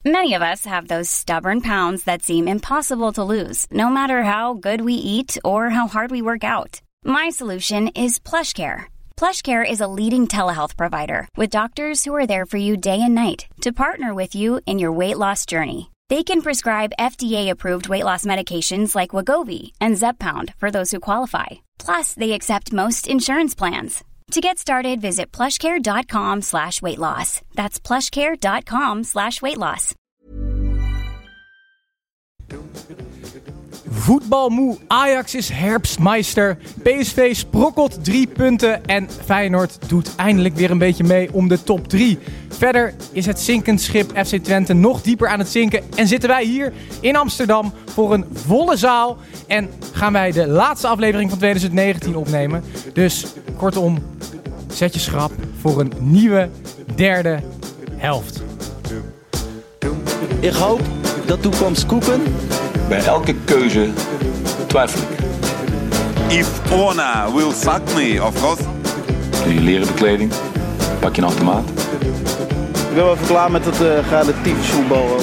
Many of us have those stubborn pounds that seem impossible to lose, no matter how good we eat or how hard we work out. My solution is PlushCare. PlushCare is a leading telehealth provider with doctors who are there for you day and night to partner with you in your weight loss journey. They can prescribe FDA-approved weight loss medications like Wegovy and Zepbound for those who qualify. Plus, they accept most insurance plans. To get started, visit plushcare.com/weightloss. That's plushcare.com/weightloss. Voetbalmoe, Ajax is herfstmeister, PSV sprokkelt 3 punten en Feyenoord doet eindelijk weer een beetje mee om de top 3. Verder is het zinkend schip FC Twente nog dieper aan het zinken en zitten wij hier in Amsterdam voor een volle zaal en gaan wij de laatste aflevering van 2019 opnemen. Dus kortom, zet je schrap voor een nieuwe derde helft. Ik hoop dat toekomst koeken. Bij elke keuze twijfel ik. If Ona will suck me, of course. Doe je leren bekleding, pak je een automaat. Ik ben wel even klaar met het relatief voetbal.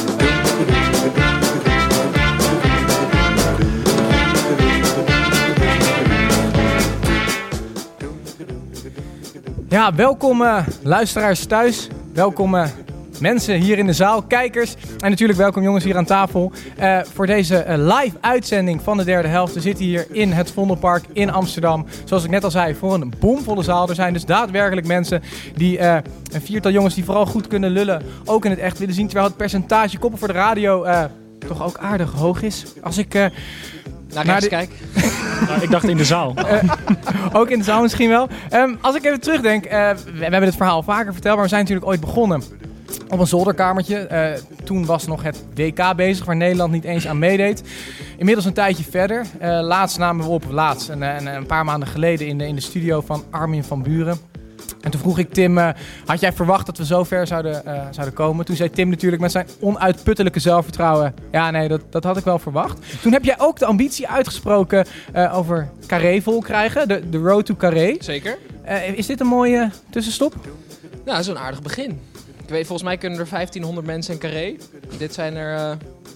Ja, welkom luisteraars thuis. Welkom mensen hier in de zaal, kijkers. En natuurlijk welkom jongens hier aan tafel voor deze live uitzending van de derde helft. We zitten hier in het Vondelpark in Amsterdam. Zoals ik net al zei, voor een bomvolle zaal. Er zijn dus daadwerkelijk mensen die, een viertal jongens die vooral goed kunnen lullen, ook in het echt willen zien. Terwijl het percentage koppen voor de radio toch ook aardig hoog is. Als ik naar rechts kijk. Nou, ik dacht in de zaal. Ook in de zaal misschien wel. Als ik even terugdenk, we hebben dit verhaal vaker verteld, maar we zijn natuurlijk ooit begonnen op een zolderkamertje. Toen was nog het WK bezig, waar Nederland niet eens aan meedeed. Inmiddels een tijdje verder. Laatst namen we op, een paar maanden geleden in de studio van Armin van Buren. En toen vroeg ik Tim, had jij verwacht dat we zo ver zouden komen? Toen zei Tim natuurlijk met zijn onuitputtelijke zelfvertrouwen, ja nee, dat had ik wel verwacht. Toen heb jij ook de ambitie uitgesproken over Carré vol krijgen, de road to Carré. Zeker. Is dit een mooie tussenstop? Nou, dat is een aardig begin. Ik weet, volgens mij kunnen er 1500 mensen in Carré. Dit zijn er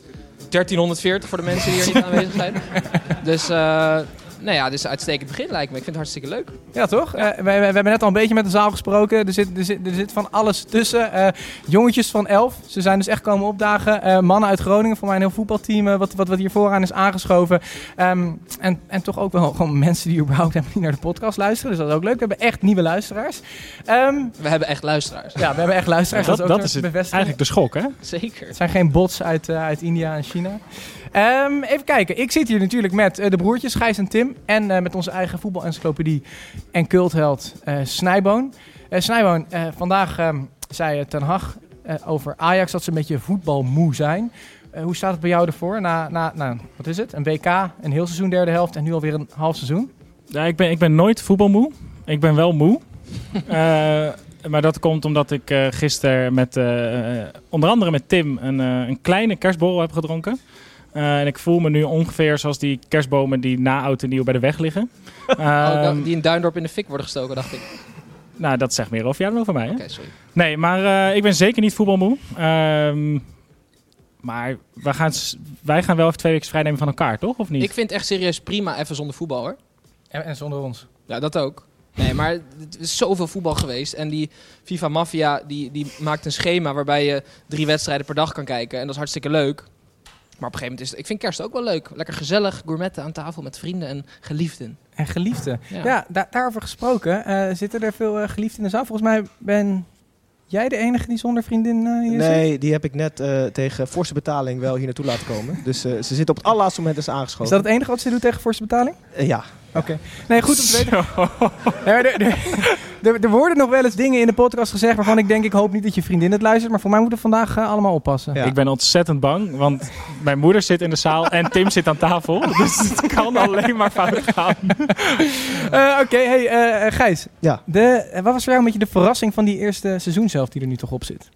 1340 voor de mensen die hier niet aanwezig zijn. Dus nou ja, dit is een uitstekend begin lijkt me. Ik vind het hartstikke leuk. Ja, toch? We hebben net al een beetje met de zaal gesproken. Er zit van alles tussen. Jongetjes van 11. Ze zijn dus echt komen opdagen. Mannen uit Groningen. Voor mij een heel voetbalteam wat hier vooraan is aangeschoven. En toch ook wel gewoon mensen die überhaupt helemaal niet naar de podcast luisteren. Dus dat is ook leuk. We hebben echt nieuwe luisteraars. We hebben echt luisteraars. Ja, we hebben echt luisteraars. Ja, dat is eigenlijk de schok, hè? Zeker. Het zijn geen bots uit India en China. Even kijken. Ik zit hier natuurlijk met de broertjes Gijs en Tim. En met onze eigen voetbalencyclopedie en cultheld Snijboon. Snijboon, vandaag zei Ten Hag over Ajax dat ze een beetje voetbalmoe zijn. Hoe staat het bij jou ervoor? Na wat is het? Een WK, een heel seizoen derde helft en nu alweer een half seizoen? Ja, ik ben nooit voetbalmoe. Ik ben wel moe. Maar dat komt omdat ik gisteren met onder andere met Tim een kleine kerstborrel heb gedronken. En ik voel me nu ongeveer zoals die kerstbomen die na oud en nieuw bij de weg liggen. Die in Duindorp in de fik worden gestoken, dacht ik. Nou, dat zegt meer over jou dan over mij. Oké, sorry. Nee, maar ik ben zeker niet voetbalmoe. Maar wij gaan wel even 2 weken vrij nemen van elkaar, toch? Of niet? Ik vind het echt serieus prima even zonder voetbal, hoor. En zonder ons. Ja, dat ook. Nee, maar er is zoveel voetbal geweest. En die FIFA Mafia die maakt een schema waarbij je 3 wedstrijden per dag kan kijken. En dat is hartstikke leuk. Maar op een gegeven moment ik vind kerst ook wel leuk. Lekker gezellig, gourmetten aan tafel met vrienden en geliefden. En geliefden. Ja, daarover gesproken. Zitten er veel geliefden in de zaal? Volgens mij ben jij de enige die zonder vriendin hier zit? Nee, die heb ik net tegen forse betaling wel hier naartoe laten komen. Dus ze zit op het allerlaatste moment is aangeschoven. Is dat het enige wat ze doet tegen forse betaling? Ja. Oké. Nee, goed om te weten. Er worden nog wel eens dingen in de podcast gezegd waarvan ik hoop niet dat je vriendin het luistert. Maar voor mij moeten we vandaag allemaal oppassen. Ja. Ik ben ontzettend bang, want mijn moeder zit in de zaal en Tim zit aan tafel. Dus het kan alleen maar fout gaan. Oké, Gijs. Ja. Wat was voor jou een beetje de verrassing van die eerste seizoen zelf die er nu toch op zit?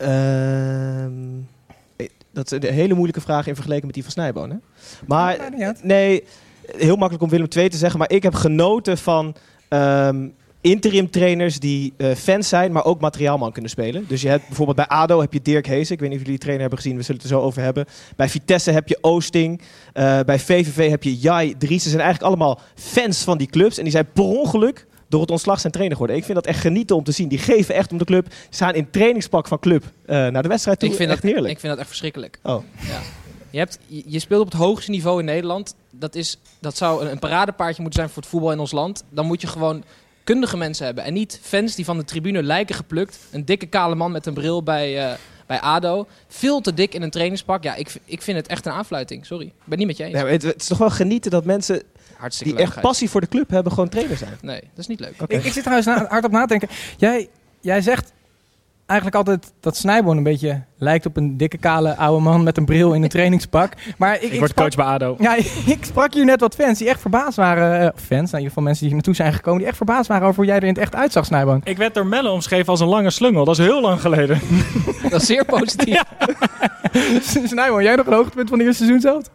Dat is een hele moeilijke vraag in vergelijking met die van Snijboon. Hè? Maar nee, heel makkelijk om Willem II te zeggen. Maar ik heb genoten van interim trainers die fans zijn, maar ook materiaalman kunnen spelen. Dus je hebt bijvoorbeeld bij ADO heb je Dirk Heesen. Ik weet niet of jullie die trainer hebben gezien, we zullen het er zo over hebben. Bij Vitesse heb je Oosting. Bij VVV heb je Jai Dries. Ze zijn eigenlijk allemaal fans van die clubs. En die zijn per ongeluk door het ontslag zijn trainer geworden. Ik vind dat echt genieten om te zien. Die geven echt om de club. Ze gaan in trainingspak van club naar de wedstrijd toe. Ik vind echt dat heerlijk. Ik vind dat echt verschrikkelijk. Oh. Ja. Je speelt op het hoogste niveau in Nederland. Dat zou een paradepaardje moeten zijn voor het voetbal in ons land. Dan moet je gewoon kundige mensen hebben. En niet fans die van de tribune lijken geplukt. Een dikke kale man met een bril bij ADO. Veel te dik in een trainingspak. Ja, ik vind het echt een aanfluiting. Sorry. Ik ben het niet met je eens. Ja, het is toch wel genieten dat mensen Hartstikke die leuk, echt passie voor de club hebben gewoon trainer zijn. Nee, dat is niet leuk. Okay. Ik zit trouwens hard op na te denken. Jij zegt eigenlijk altijd dat Snijboon een beetje lijkt op een dikke kale oude man met een bril in een trainingspak. Maar Ik word coach bij ADO. Ja, ik sprak hier net wat fans die echt verbaasd waren. Fans, in ieder geval mensen die hier naartoe zijn gekomen, die echt verbaasd waren over hoe jij er in het echt uitzag, Snijboon. Ik werd door Melle omschreven als een lange slungel. Dat is heel lang geleden. Dat is zeer positief. Ja. Snijboon, jij nog een hoogtepunt van de eerste seizoen zelf?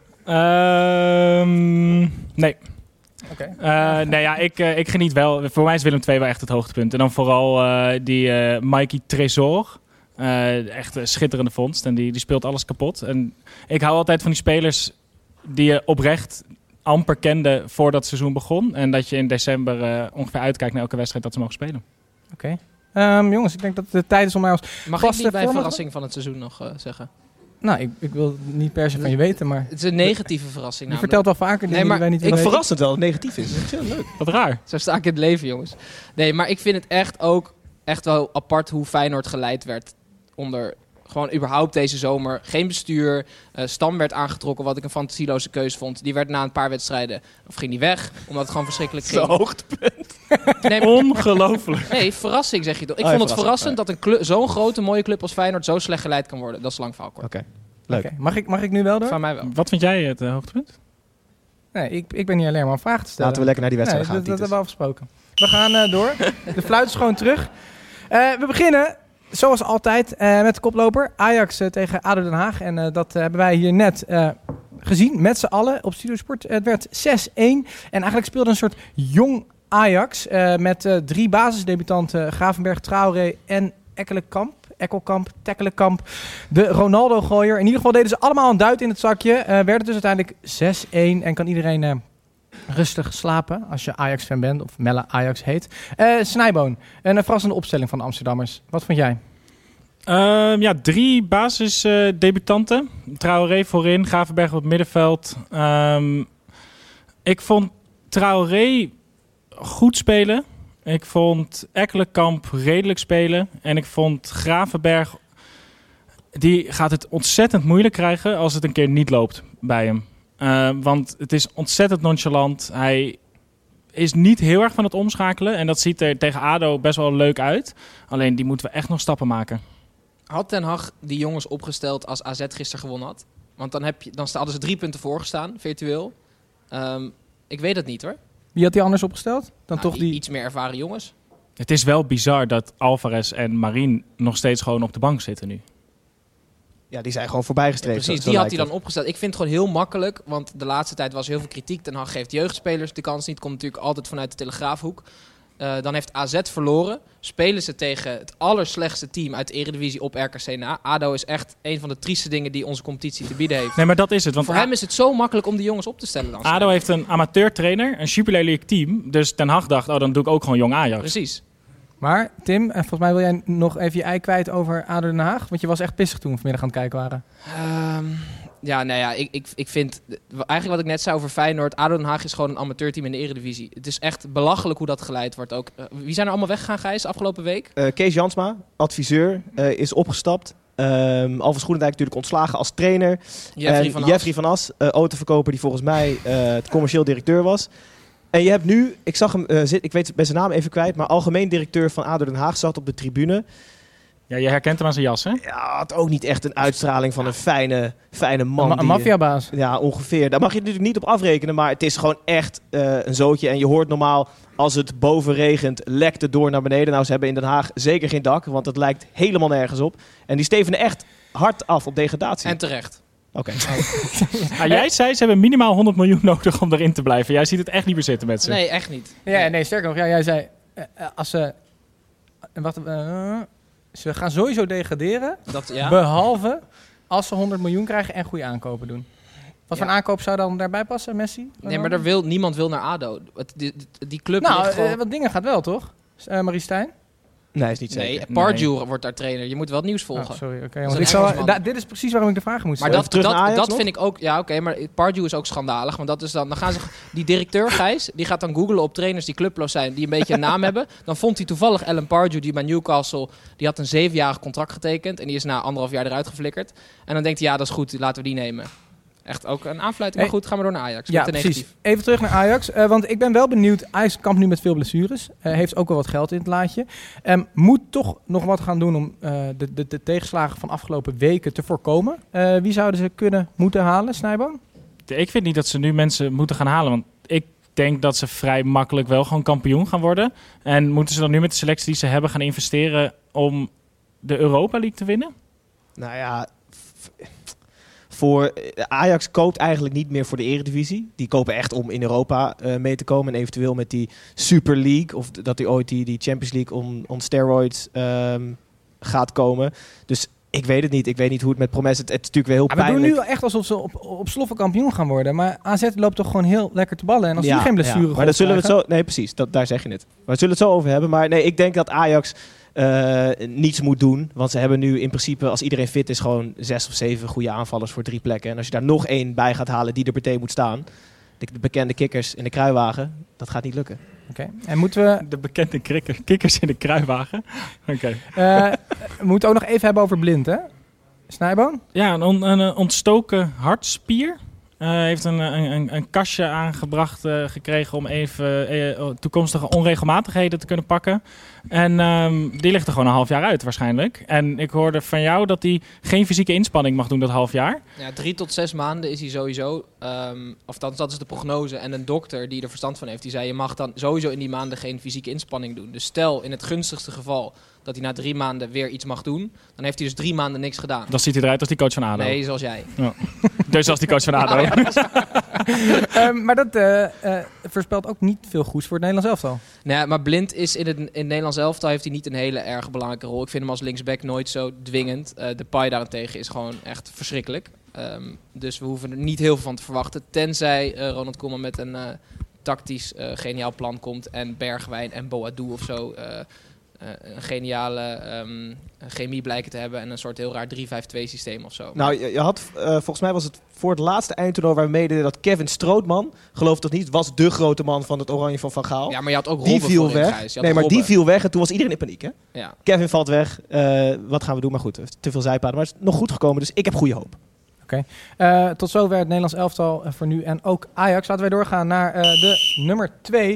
Nee. Okay. Nee, ja, ik geniet wel. Voor mij is Willem II wel echt het hoogtepunt. En dan vooral die Mikey Tresor. Echt een schitterende vondst. En die speelt alles kapot. En ik hou altijd van die spelers die je oprecht amper kende voordat het seizoen begon. En dat je in december ongeveer uitkijkt naar elke wedstrijd dat ze mogen spelen. Oké. Jongens, ik denk dat het de tijd is om mij als Mag vaste ik niet bij een format- verrassing van het seizoen nog zeggen? Nou, ik wil niet per se van je weten, maar Het is een negatieve verrassing je namelijk. vertelt wel vaker dingen maar die wij niet Ik willen weten. verrassend wel dat het negatief is. Dat is heel leuk. Wat raar. Zo sta ik in het leven, jongens. Nee, maar ik vind het echt wel apart hoe Feyenoord geleid werd onder gewoon überhaupt deze zomer. Geen bestuur. Stam werd aangetrokken, wat ik een fantasieloze keuze vond. Die werd na een paar wedstrijden, of ging die weg, omdat het gewoon verschrikkelijk ging. hoogtepunt. Nee, Ongelooflijk. nee, verrassing zeg je toch. Ik Oh, vond het verrassing. verrassend dat zo'n grote mooie club als Feyenoord zo slecht geleid kan worden. Dat is lang verhaal kort. Oké. Leuk. Oké, mag ik nu wel door? Van mij wel. Wat vind jij het hoogtepunt? Nee, ik ben niet alleen maar om vragen te stellen. Laten we lekker naar die wedstrijd Nee, gaan. dat hebben Titus. we afgesproken. We gaan door. De fluit is gewoon terug. We beginnen, zoals altijd, met de koploper. Ajax tegen ADO Den Haag. En dat hebben wij hier net gezien, met z'n allen op Studio Sport. Het werd 6-1. En eigenlijk speelde een soort jong Ajax met 3 basisdebutanten. Gravenberg, Traoré en Tekkelenkamp. De Ronaldo-gooier. In ieder geval deden ze allemaal een duit in het zakje. Werd het dus uiteindelijk 6-1. En kan iedereen rustig slapen als je Ajax-fan bent. Of Melle Ajax heet. Snijboon, een verrassende opstelling van de Amsterdammers. Wat vond jij? 3 basisdebutanten. Traoré voorin, Gravenberg op het middenveld. Ik vond Traoré goed spelen. Ik vond Ekkelenkamp redelijk spelen. En ik vond Gravenberg, die gaat het ontzettend moeilijk krijgen als het een keer niet loopt bij hem. Want het is ontzettend nonchalant. Hij is niet heel erg van het omschakelen. En dat ziet er tegen ADO best wel leuk uit. Alleen die moeten we echt nog stappen maken. Had Ten Hag die jongens opgesteld als AZ gisteren gewonnen had? Want dan hadden ze 3 punten voorgestaan, virtueel. Ik weet het niet hoor. Wie had die anders opgesteld? Dan Nou, toch die... Iets meer ervaren jongens. Het is wel bizar dat Alvarez en Marin nog steeds gewoon op de bank zitten nu. Ja, die zijn gewoon voorbijgestreefd. Precies, Zo die had lijkt hij dan opgesteld. Ik vind het gewoon heel makkelijk, want de laatste tijd was heel veel kritiek. Ten Hag geeft jeugdspelers de kans niet. Komt natuurlijk altijd vanuit de Telegraafhoek. Dan heeft AZ verloren. Spelen ze tegen het allerslechtste team uit de Eredivisie op RKC na. ADO is echt een van de trieste dingen die onze competitie te bieden heeft. Nee, maar dat is het. Want Voor hem is het zo makkelijk om die jongens op te stellen dan. ADO heeft een amateurtrainer, een Jupiler League team. Dus Ten Hag dacht, dan doe ik ook gewoon jong Ajax. Precies. Maar Tim, en volgens mij wil jij nog even je ei kwijt over ADO Den Haag. Want je was echt pissig toen we vanmiddag aan het kijken waren. Ik vind... Eigenlijk wat ik net zei over Feyenoord. ADO Den Haag is gewoon een amateurteam in de Eredivisie. Het is echt belachelijk hoe dat geleid wordt ook. Wie zijn er allemaal weggegaan, Gijs, afgelopen week? Kees Jansma, adviseur, is opgestapt. Alfons Groenendijk natuurlijk ontslagen als trainer. Jeffrey van As, autoverkoper die volgens mij het commercieel directeur was. En je hebt nu, ik zag hem zitten, ik weet bij zijn naam even kwijt, maar algemeen directeur van ADO Den Haag zat op de tribune. Ja, je herkent hem aan zijn jas, hè? Ja, had ook niet echt een uitstraling van een fijne man. Een maffiabaas. Ja, ongeveer. Daar mag je natuurlijk niet op afrekenen, maar het is gewoon echt een zootje. En je hoort normaal, als het boven regent, lekt het door naar beneden. Nou, ze hebben in Den Haag zeker geen dak, want het lijkt helemaal nergens op. En die stevenen echt hard af op degradatie. En terecht. Oké. Jij zei, ze hebben minimaal 100 miljoen nodig om erin te blijven. Jij ziet het echt niet meer zitten met ze. Nee, echt niet. Ja, nee, sterker nog, jij zei als ze... ze gaan sowieso degraderen. Ja. Behalve als ze 100 miljoen krijgen en goede aankopen doen. Wat voor een aankoop zou dan daarbij passen, Messi? Nee, maar niemand wil naar ADO. Die club ligt gewoon... wat dingen gaat wel, toch? Marie Stijn? Nee, is niet zeker. Nee, Pardew wordt daar trainer. Je moet wel het nieuws volgen. Sorry, oké. Dit is precies waarom ik de vraag moet stellen. Maar dat vind ik ook... Ja, oké, maar Pardew is ook schandalig. Want dat is dan gaan ze... Die directeur, Gijs, die gaat dan googlen op trainers die clubloos zijn, die een beetje een naam hebben. Dan vond hij toevallig Alan Pardew, die bij Newcastle... Die had een 7-jarig contract getekend. En die is na 1,5 jaar eruit geflikkerd. En dan denkt hij, ja, dat is goed, laten we die nemen. Echt ook een aanfluiting. Maar goed, gaan we door naar Ajax. Ja, precies. Even terug naar Ajax. Want ik ben wel benieuwd. Ajax kampt nu met veel blessures. Heeft ook wel wat geld in het laadje. Moet toch nog wat gaan doen om de tegenslagen van afgelopen weken te voorkomen. Wie zouden ze moeten halen, Snijboom? Ik vind niet dat ze nu mensen moeten gaan halen. Want ik denk dat ze vrij makkelijk wel gewoon kampioen gaan worden. En moeten ze dan nu met de selectie die ze hebben gaan investeren om de Europa League te winnen? Nou ja... Ajax koopt eigenlijk niet meer voor de Eredivisie. Die kopen echt om in Europa mee te komen. En eventueel met die Super League. Of dat die ooit die Champions League on steroids gaat komen. Dus ik weet het niet. Ik weet niet hoe het met Promes... Het is natuurlijk wel heel pijnlijk. We doen nu echt alsof ze op sloffen kampioen gaan worden. Maar AZ loopt toch gewoon heel lekker te ballen. En als die geen blessure maar dan zullen we het zo... Nee, precies. Daar zeg je het. Maar we zullen het zo over hebben. Maar nee, ik denk dat Ajax... niets moet doen. Want ze hebben nu in principe, als iedereen fit is, gewoon 6 of 7 goede aanvallers voor 3 plekken. En als je daar nog 1 bij gaat halen die er meteen moet staan, de bekende kikkers in de kruiwagen, dat gaat niet lukken. Oké. En moeten we... De bekende kikkers in de kruiwagen? Oké. We moeten ook nog even hebben over Blind, hè? Snijboon? Ja, een ontstoken hartspier. Heeft een kastje aangebracht gekregen om even toekomstige onregelmatigheden te kunnen pakken. En die ligt er gewoon een half jaar uit waarschijnlijk. En ik hoorde van jou dat hij geen fysieke inspanning mag doen dat half jaar. Ja, 3 tot 6 maanden is hij sowieso, of dat is de prognose. En een dokter die er verstand van heeft, die zei je mag dan sowieso in die maanden geen fysieke inspanning doen. Dus stel in het gunstigste geval dat hij na 3 maanden weer iets mag doen, dan heeft hij dus 3 maanden niks gedaan. Dan ziet hij eruit als die coach van ADO. Nee, zoals jij. Ja. Dus als die coach van ADO. Maar dat voorspelt ook niet veel goeds voor het Nederlands elftal. Nee, maar Blind is in het Nederlands elftal heeft hij niet een hele erg belangrijke rol. Ik vind hem als linksback nooit zo dwingend. Depay daarentegen is gewoon echt verschrikkelijk. Dus we hoeven er niet heel veel van te verwachten. Tenzij Ronald Koeman met een tactisch geniaal plan komt en Bergwijn en Boadou of zo... een geniale chemie blijken te hebben en een soort heel raar 3-5-2 systeem of zo. Nou, je had, volgens mij was het voor het laatste eindtoernooi waar we meededen dat Kevin Strootman, geloof het of niet, was de grote man van het Oranje van Van Gaal. Ja, maar je had ook die Robben viel voorin, weg. Gijs. Nee, maar die viel weg en toen was iedereen in paniek. Hè? Ja. Kevin valt weg. Wat gaan we doen? Maar goed, te veel zijpaden. Maar het is nog goed gekomen, dus ik heb goede hoop. Oké. Tot zover het Nederlands elftal voor nu en ook Ajax. Laten wij doorgaan naar de nummer 2.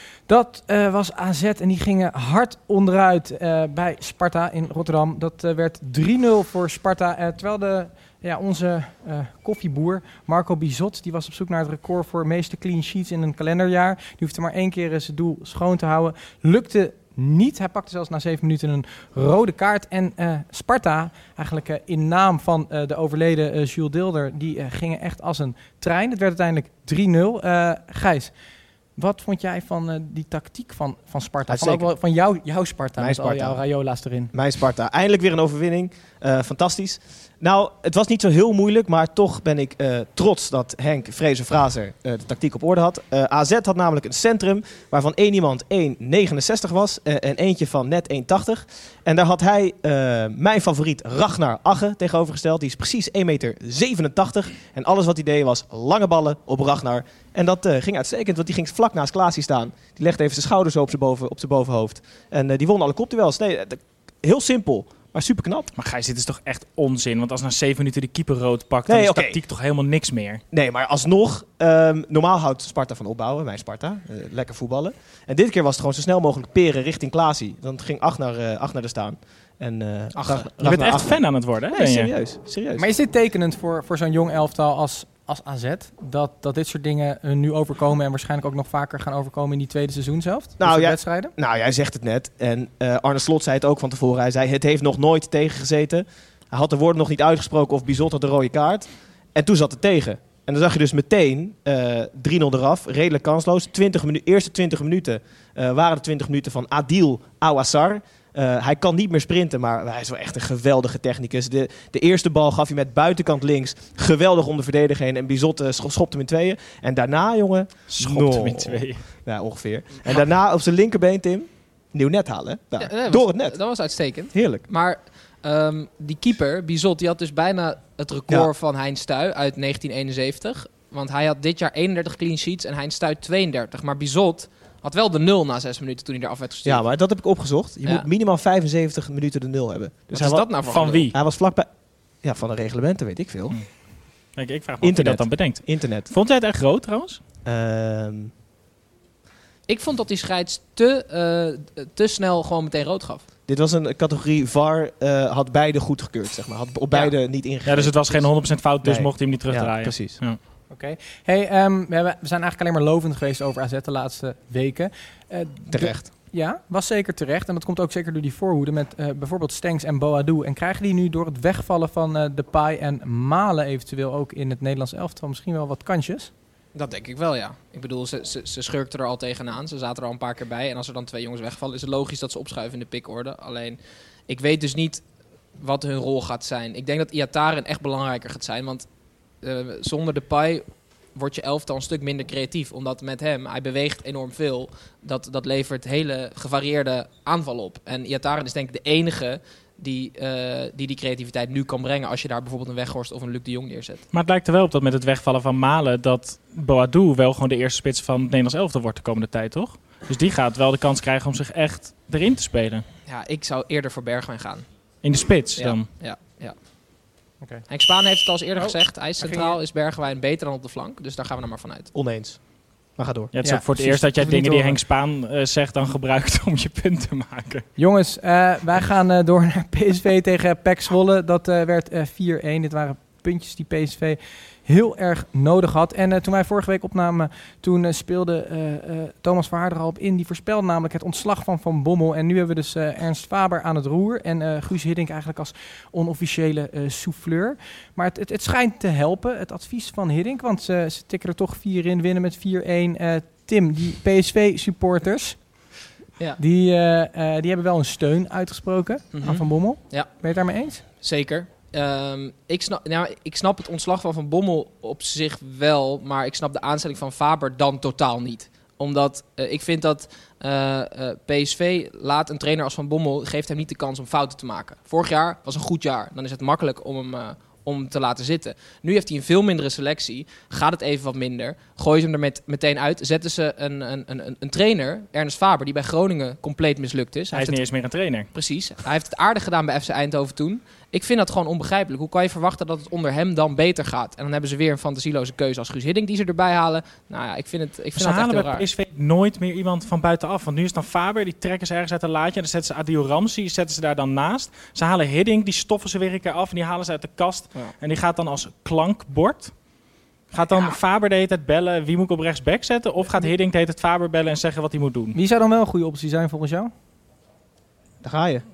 Dat was AZ en die gingen hard onderuit bij Sparta in Rotterdam. Dat werd 3-0 voor Sparta. Terwijl onze koffieboer Marco Bizot, die was op zoek naar het record voor meeste clean sheets in een kalenderjaar. Die hoefde maar 1 keer zijn doel schoon te houden. Lukte niet. Hij pakte zelfs na 7 minuten een rode kaart. En Sparta, eigenlijk in naam van de overleden Jules Deelder, die gingen echt als een trein. Het werd uiteindelijk 3-0. Gijs, wat vond jij van die tactiek van Sparta? Van, ook wel, van jouw Sparta, Mijn met Sparta. al jouw Raiola's erin. Mijn Sparta. Eindelijk weer een overwinning. Fantastisch. Nou, het was niet zo heel moeilijk, maar toch ben ik trots dat Henk Vrezen-Fraser de tactiek op orde had. AZ had namelijk een centrum waarvan één iemand 1,69 was en eentje van net 1,80. En daar had hij mijn favoriet Ragnar Agge tegenovergesteld. Die is precies 1,87 meter. En alles wat hij deed was lange ballen op Ragnar. En dat ging uitstekend, want die ging vlak naast Klaasie staan. Die legde even zijn schouders op zijn bovenhoofd. En die won alle kopduels. Nee, heel simpel. Maar super knap. Maar Gijs, dit is toch echt onzin? Want als na 7 minuten de keeper rood pakt, dan is tactiek toch helemaal niks meer? Nee, maar alsnog, normaal houdt Sparta van opbouwen. Mijn Sparta, lekker voetballen. En dit keer was het gewoon zo snel mogelijk peren richting Klaasie. Dan ging Agnar er staan. En, je bent echt fan aan het worden, hè? Nee, serieus. Maar is dit tekenend voor zo'n jong elftal als AZ? Dat dit soort dingen nu overkomen en waarschijnlijk ook nog vaker gaan overkomen in die tweede seizoenshelft? Wedstrijden? Nou, jij zegt het net. En Arne Slot zei het ook van tevoren. Hij zei, het heeft nog nooit tegengezeten. Hij had de woorden nog niet uitgesproken of Bizot had de rode kaart. En toen zat het tegen. En dan zag je dus meteen 3-0 eraf. Redelijk kansloos. Eerste 20 minuten waren de 20 minuten van Adil Aouassar. Hij kan niet meer sprinten, maar hij is wel echt een geweldige technicus. De eerste bal gaf hij met buitenkant links. Geweldig om de verdediger heen. En Bizot schopte hem in tweeën. En daarna, jongen... Schopt hem in tweeën. Ja, ongeveer. En daarna op zijn linkerbeen, Tim, nieuw net halen. Daar, door het net. Dat was uitstekend. Heerlijk. Maar die keeper, Bizot, die had dus bijna het record van Hein Stuy uit 1971. Want hij had dit jaar 31 clean sheets en Hein Stuy 32. Maar Bizot had wel de 0 na 6 minuten toen hij eraf werd gestuurd. Ja, maar dat heb ik opgezocht. Je moet minimaal 75 minuten de 0 hebben. Dus wat is dat nou voor van wie? Hij was vlakbij... Ja, van de reglementen weet ik veel. Kijk, ik vraag me of je dat dan bedenkt. Internet. Vond jij het echt groot trouwens? Ik vond dat die scheids te snel gewoon meteen rood gaf. Dit was een categorie VAR, had beide goedgekeurd, zeg maar. Had op beide niet ingegrepen. Ja, dus het was geen 100% fout, dus Nee. mocht hij hem niet terugdraaien. Ja, precies. Ja. Oké. Hey, we zijn eigenlijk alleen maar lovend geweest over AZ de laatste weken. Terecht. Ja, was zeker terecht. En dat komt ook zeker door die voorhoede met bijvoorbeeld Stenks en Boadou. En krijgen die nu door het wegvallen van Depay en Malen eventueel ook in het Nederlands elftal misschien wel wat kansjes? Dat denk ik wel, ja. Ik bedoel, ze schurkten er al tegenaan. Ze zaten er al een paar keer bij. En als er dan 2 jongens wegvallen, is het logisch dat ze opschuiven in de pikorde. Alleen, ik weet dus niet wat hun rol gaat zijn. Ik denk dat Iataren echt belangrijker gaat zijn. Want zonder Depay wordt je elftal een stuk minder creatief. Omdat met hem, hij beweegt enorm veel. Dat levert hele gevarieerde aanval op. En Iataren is denk ik de enige die creativiteit nu kan brengen als je daar bijvoorbeeld een Weghorst of een Luc de Jong neerzet. Maar het lijkt er wel op dat met het wegvallen van Malen dat Boadou wel gewoon de eerste spits van het Nederlands elftal wordt de komende tijd, toch? Dus die gaat wel de kans krijgen om zich echt erin te spelen. Ja, ik zou eerder voor Bergwijn gaan. In de spits dan? Ja. Okay. Henk Spaan heeft het al eens eerder gezegd. Hij is centraal, is Bergwijn beter dan op de flank. Dus daar gaan we nou maar vanuit. Oneens. Maar ga door. Ja, het is ook voor het eerst dat jij dingen die Henk Spaan zegt dan gebruikt om je punt te maken. Jongens, wij gaan door naar PSV tegen PEC Zwolle. Dat werd 4-1. Dit waren puntjes die PSV heel erg nodig had. En toen wij vorige week opnamen, toen speelde Thomas Verhaar er al op in. Die voorspelde namelijk het ontslag van Van Bommel. En nu hebben we dus Ernst Faber aan het roer. En Guus Hiddink eigenlijk als onofficiële souffleur. Maar het schijnt te helpen, het advies van Hiddink. Want ze tikken er toch 4 in, winnen met 4-1. Tim, die PSV-supporters, die hebben wel een steun uitgesproken aan Van Bommel. Ja. Ben je het daarmee eens? Zeker. Ik snap het ontslag van Bommel op zich wel, maar ik snap de aanstelling van Faber dan totaal niet. Omdat ik vind dat PSV laat een trainer als Van Bommel, geeft hem niet de kans om fouten te maken. Vorig jaar was een goed jaar. Dan is het makkelijk om hem te laten zitten. Nu heeft hij een veel mindere selectie. Gaat het even wat minder. Gooien ze hem er meteen uit. Zetten ze een trainer, Ernest Faber, die bij Groningen compleet mislukt is. Hij is niet eens meer een trainer. Precies. Hij heeft het aardig gedaan bij FC Eindhoven toen. Ik vind dat gewoon onbegrijpelijk. Hoe kan je verwachten dat het onder hem dan beter gaat? En dan hebben ze weer een fantasieloze keuze als Guus Hiddink die ze erbij halen. Nou ja, ik vind dat echt heel raar. Ze halen bij PSV nooit meer iemand van buitenaf. Want nu is het dan Faber, die trekken ze ergens uit een laadje. En dan zetten ze Adil Ramsi, zetten ze daar dan naast. Ze halen Hiddink, die stoffen ze weer een keer af. En die halen ze uit de kast. Ja. En die gaat dan als klankbord. Gaat dan Faber de hele tijd bellen, wie moet ik op rechtsback zetten? Of gaat Hiddink de hele tijd Faber bellen en zeggen wat hij moet doen? Wie zou dan wel een goede optie zijn volgens jou? Daar ga je.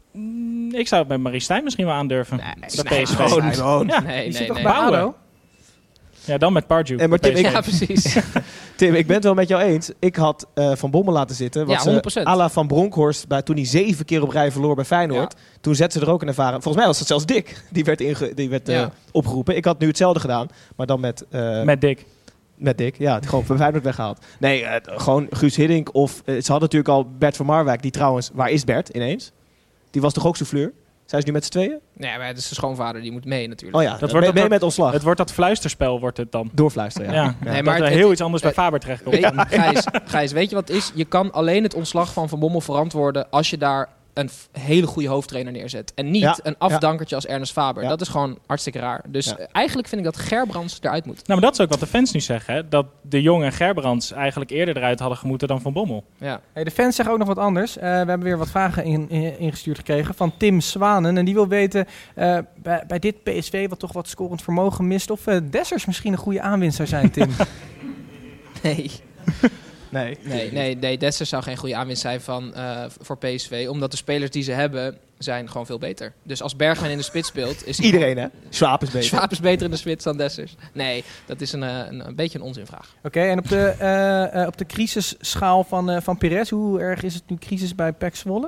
Ik zou het met Marie Stijn misschien wel aandurven. Nee, PSV. Nee, bij ADO? Ja, dan met Pardew. En maar Tim, ja, precies. Tim, ik ben het wel met jou eens. Ik had Van Bommel laten zitten. Ja, 100%. À la Van Bronckhorst, toen hij 7 keer op rij verloor bij Feyenoord. Ja. Toen zette ze er ook een ervaren. Volgens mij was het zelfs Dick. Die werd opgeroepen. Ik had nu hetzelfde gedaan. Maar dan met Dick. Met Dick, ja. Gewoon van Feyenoord weggehaald. Nee, gewoon Guus Hiddink. Of ze hadden natuurlijk al Bert van Marwijk. Die trouwens, waar is Bert ineens? Die was toch ook souffleur? Zijn ze nu met z'n tweeën? Nee, maar het is de schoonvader, die moet mee natuurlijk. Oh ja, dat wordt mee met ontslag. Het wordt dat fluisterspel, wordt het dan. Doorfluisteren, ja. Nee, maar dat er heel iets anders bij Faber terechtkomt. Gijs, weet je wat het is? Je kan alleen het ontslag van Van Bommel verantwoorden als je daar een hele goede hoofdtrainer neerzet. En niet een afdankertje als Ernest Faber. Ja. Dat is gewoon hartstikke raar. Dus eigenlijk vind ik dat Gerbrands eruit moet. Nou, maar dat is ook wat de fans nu zeggen. Hè? Dat de Jong en Gerbrands eigenlijk eerder eruit hadden gemoeten dan Van Bommel. Ja. Hey, de fans zeggen ook nog wat anders. We hebben weer wat vragen ingestuurd gekregen van Tim Zwanen. En die wil weten, bij dit PSV wat toch wat scorend vermogen mist, of Dessers misschien een goede aanwinst zou zijn, Tim? Nee, Dessers zou geen goede aanwinst zijn voor PSV. Omdat de spelers die ze hebben zijn gewoon veel beter. Dus als Bergwijn in de spits speelt... is Iedereen, hè? Schwab is beter. Schwab is beter in de spits dan Dessers. Nee, dat is een beetje een onzinvraag. Oké, en op de crisisschaal van Perez, hoe erg is het nu crisis bij PEC Zwolle?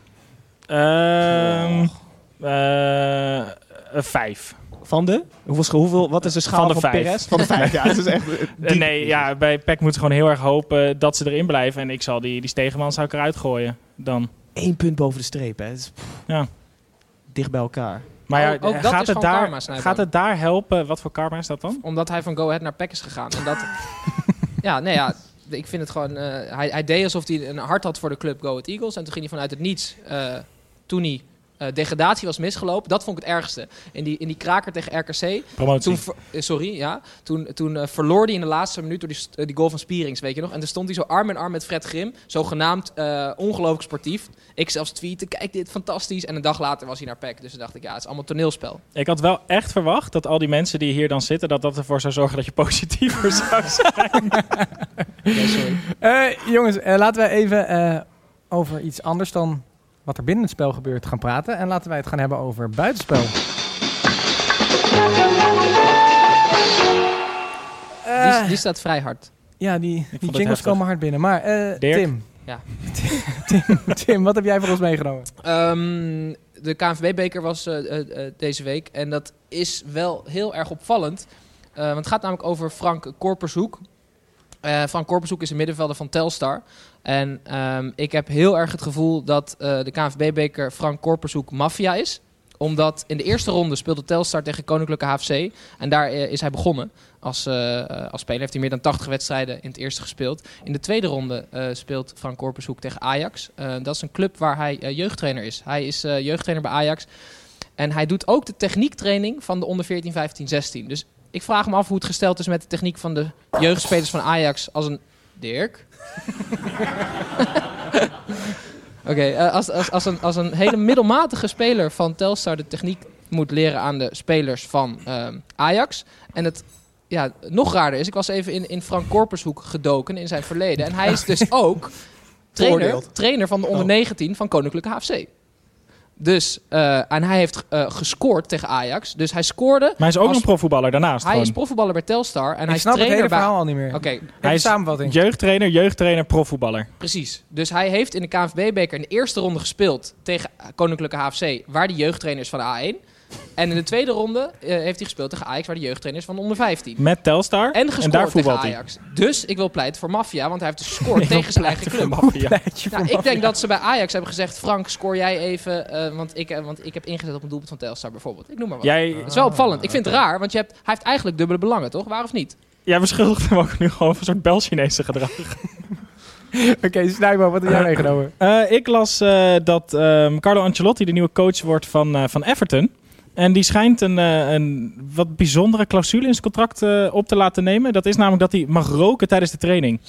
5. Van de? Hoeveel, wat is de schaal Van de van 5. Perez? Van de 5, ja. Dat is echt Bij PEC moeten ze gewoon heel erg hopen dat ze erin blijven. En ik zal die Stegeman zou ik eruit gooien dan. 1 punt boven de streep, hè. Dat is, dicht bij elkaar. Maar ja, ook dat is gewoon karma, Snijboom. gaat het daar helpen? Wat voor karma is dat dan? Omdat hij van Go Ahead naar PEC is gegaan. En dat... ik vind het gewoon... hij deed alsof hij een hart had voor de club Go Ahead Eagles. En toen ging hij vanuit het niets... toen hij degradatie was misgelopen. Dat vond ik het ergste. In die kraker tegen RKC. Promotie. Toen verloor hij in de laatste minuut door die goal van Spierings, weet je nog. En toen stond hij zo arm in arm met Fred Grim. Zogenaamd ongelooflijk sportief. Ik zelfs tweeten, kijk dit, fantastisch. En een dag later was hij naar PEC. Dus toen dacht ik, het is allemaal toneelspel. Ik had wel echt verwacht dat al die mensen die hier dan zitten... dat ervoor zou zorgen dat je positiever zou zijn. Sorry. Jongens, laten we even over iets anders dan... wat er binnen het spel gebeurt gaan praten. En laten wij het gaan hebben over buitenspel. Die staat vrij hard. Ja, die jingles komen hard binnen. Maar Tim. Ja. Tim, wat heb jij voor ons meegenomen? De KNVB-beker was deze week. En dat is wel heel erg opvallend. Want het gaat namelijk over Frank Korpershoek. Frank Korpershoek is een middenvelder van Telstar. En ik heb heel erg het gevoel dat de KNVB-beker Frank Korpershoek maffia is. Omdat in de eerste ronde speelde Telstar tegen Koninklijke HFC. En daar is hij begonnen als speler. Heeft hij meer dan 80 wedstrijden in het eerste gespeeld. In de tweede ronde speelt Frank Korpershoek tegen Ajax. Dat is een club waar hij jeugdtrainer is. Hij is jeugdtrainer bij Ajax. En hij doet ook de techniektraining van de onder 14, 15, 16. Dus ik vraag me af hoe het gesteld is met de techniek van de jeugdspelers van Ajax als een... Dirk? Oké, als een hele middelmatige speler van Telstar de techniek moet leren aan de spelers van Ajax. En het nog raarder is, ik was even in Frank Korpershoek gedoken in zijn verleden. En hij is dus ook trainer van de onder 19 van Koninklijke HFC. Dus, en hij heeft gescoord tegen Ajax. Dus hij scoorde... Maar hij is ook een profvoetballer daarnaast. Hij is profvoetballer bij Telstar. En hij is snap het trainer hele verhaal al niet meer. Oké. Hij is samenvatting. Jeugdtrainer, profvoetballer. Precies. Dus hij heeft in de KNVB-beker in de eerste ronde gespeeld tegen Koninklijke HFC, waar de jeugdtrainer is van de A1. En in de tweede ronde heeft hij gespeeld tegen Ajax, waar de jeugdtrainer is van de onder 15. Met Telstar. En gescoord daar tegen Ajax. Dus ik wil pleiten voor maffia, want hij heeft dus gescoord tegen zijn eigen club. Ik denk dat ze bij Ajax hebben gezegd, Frank, scoor jij even, want ik heb ingezet op een doelpunt van Telstar bijvoorbeeld. Ik noem maar wat. Het is wel opvallend. Ik vind het raar, want hij heeft eigenlijk dubbele belangen, toch? Waar of niet? Jij beschuldigt hem ook nu gewoon van een soort Bel-Chinese gedrag. Oké, Snijboom, wat heb jij meegenomen? Ik las dat Carlo Ancelotti de nieuwe coach wordt van Everton. En die schijnt een wat bijzondere clausule in zijn contract op te laten nemen. Dat is namelijk dat hij mag roken tijdens de training.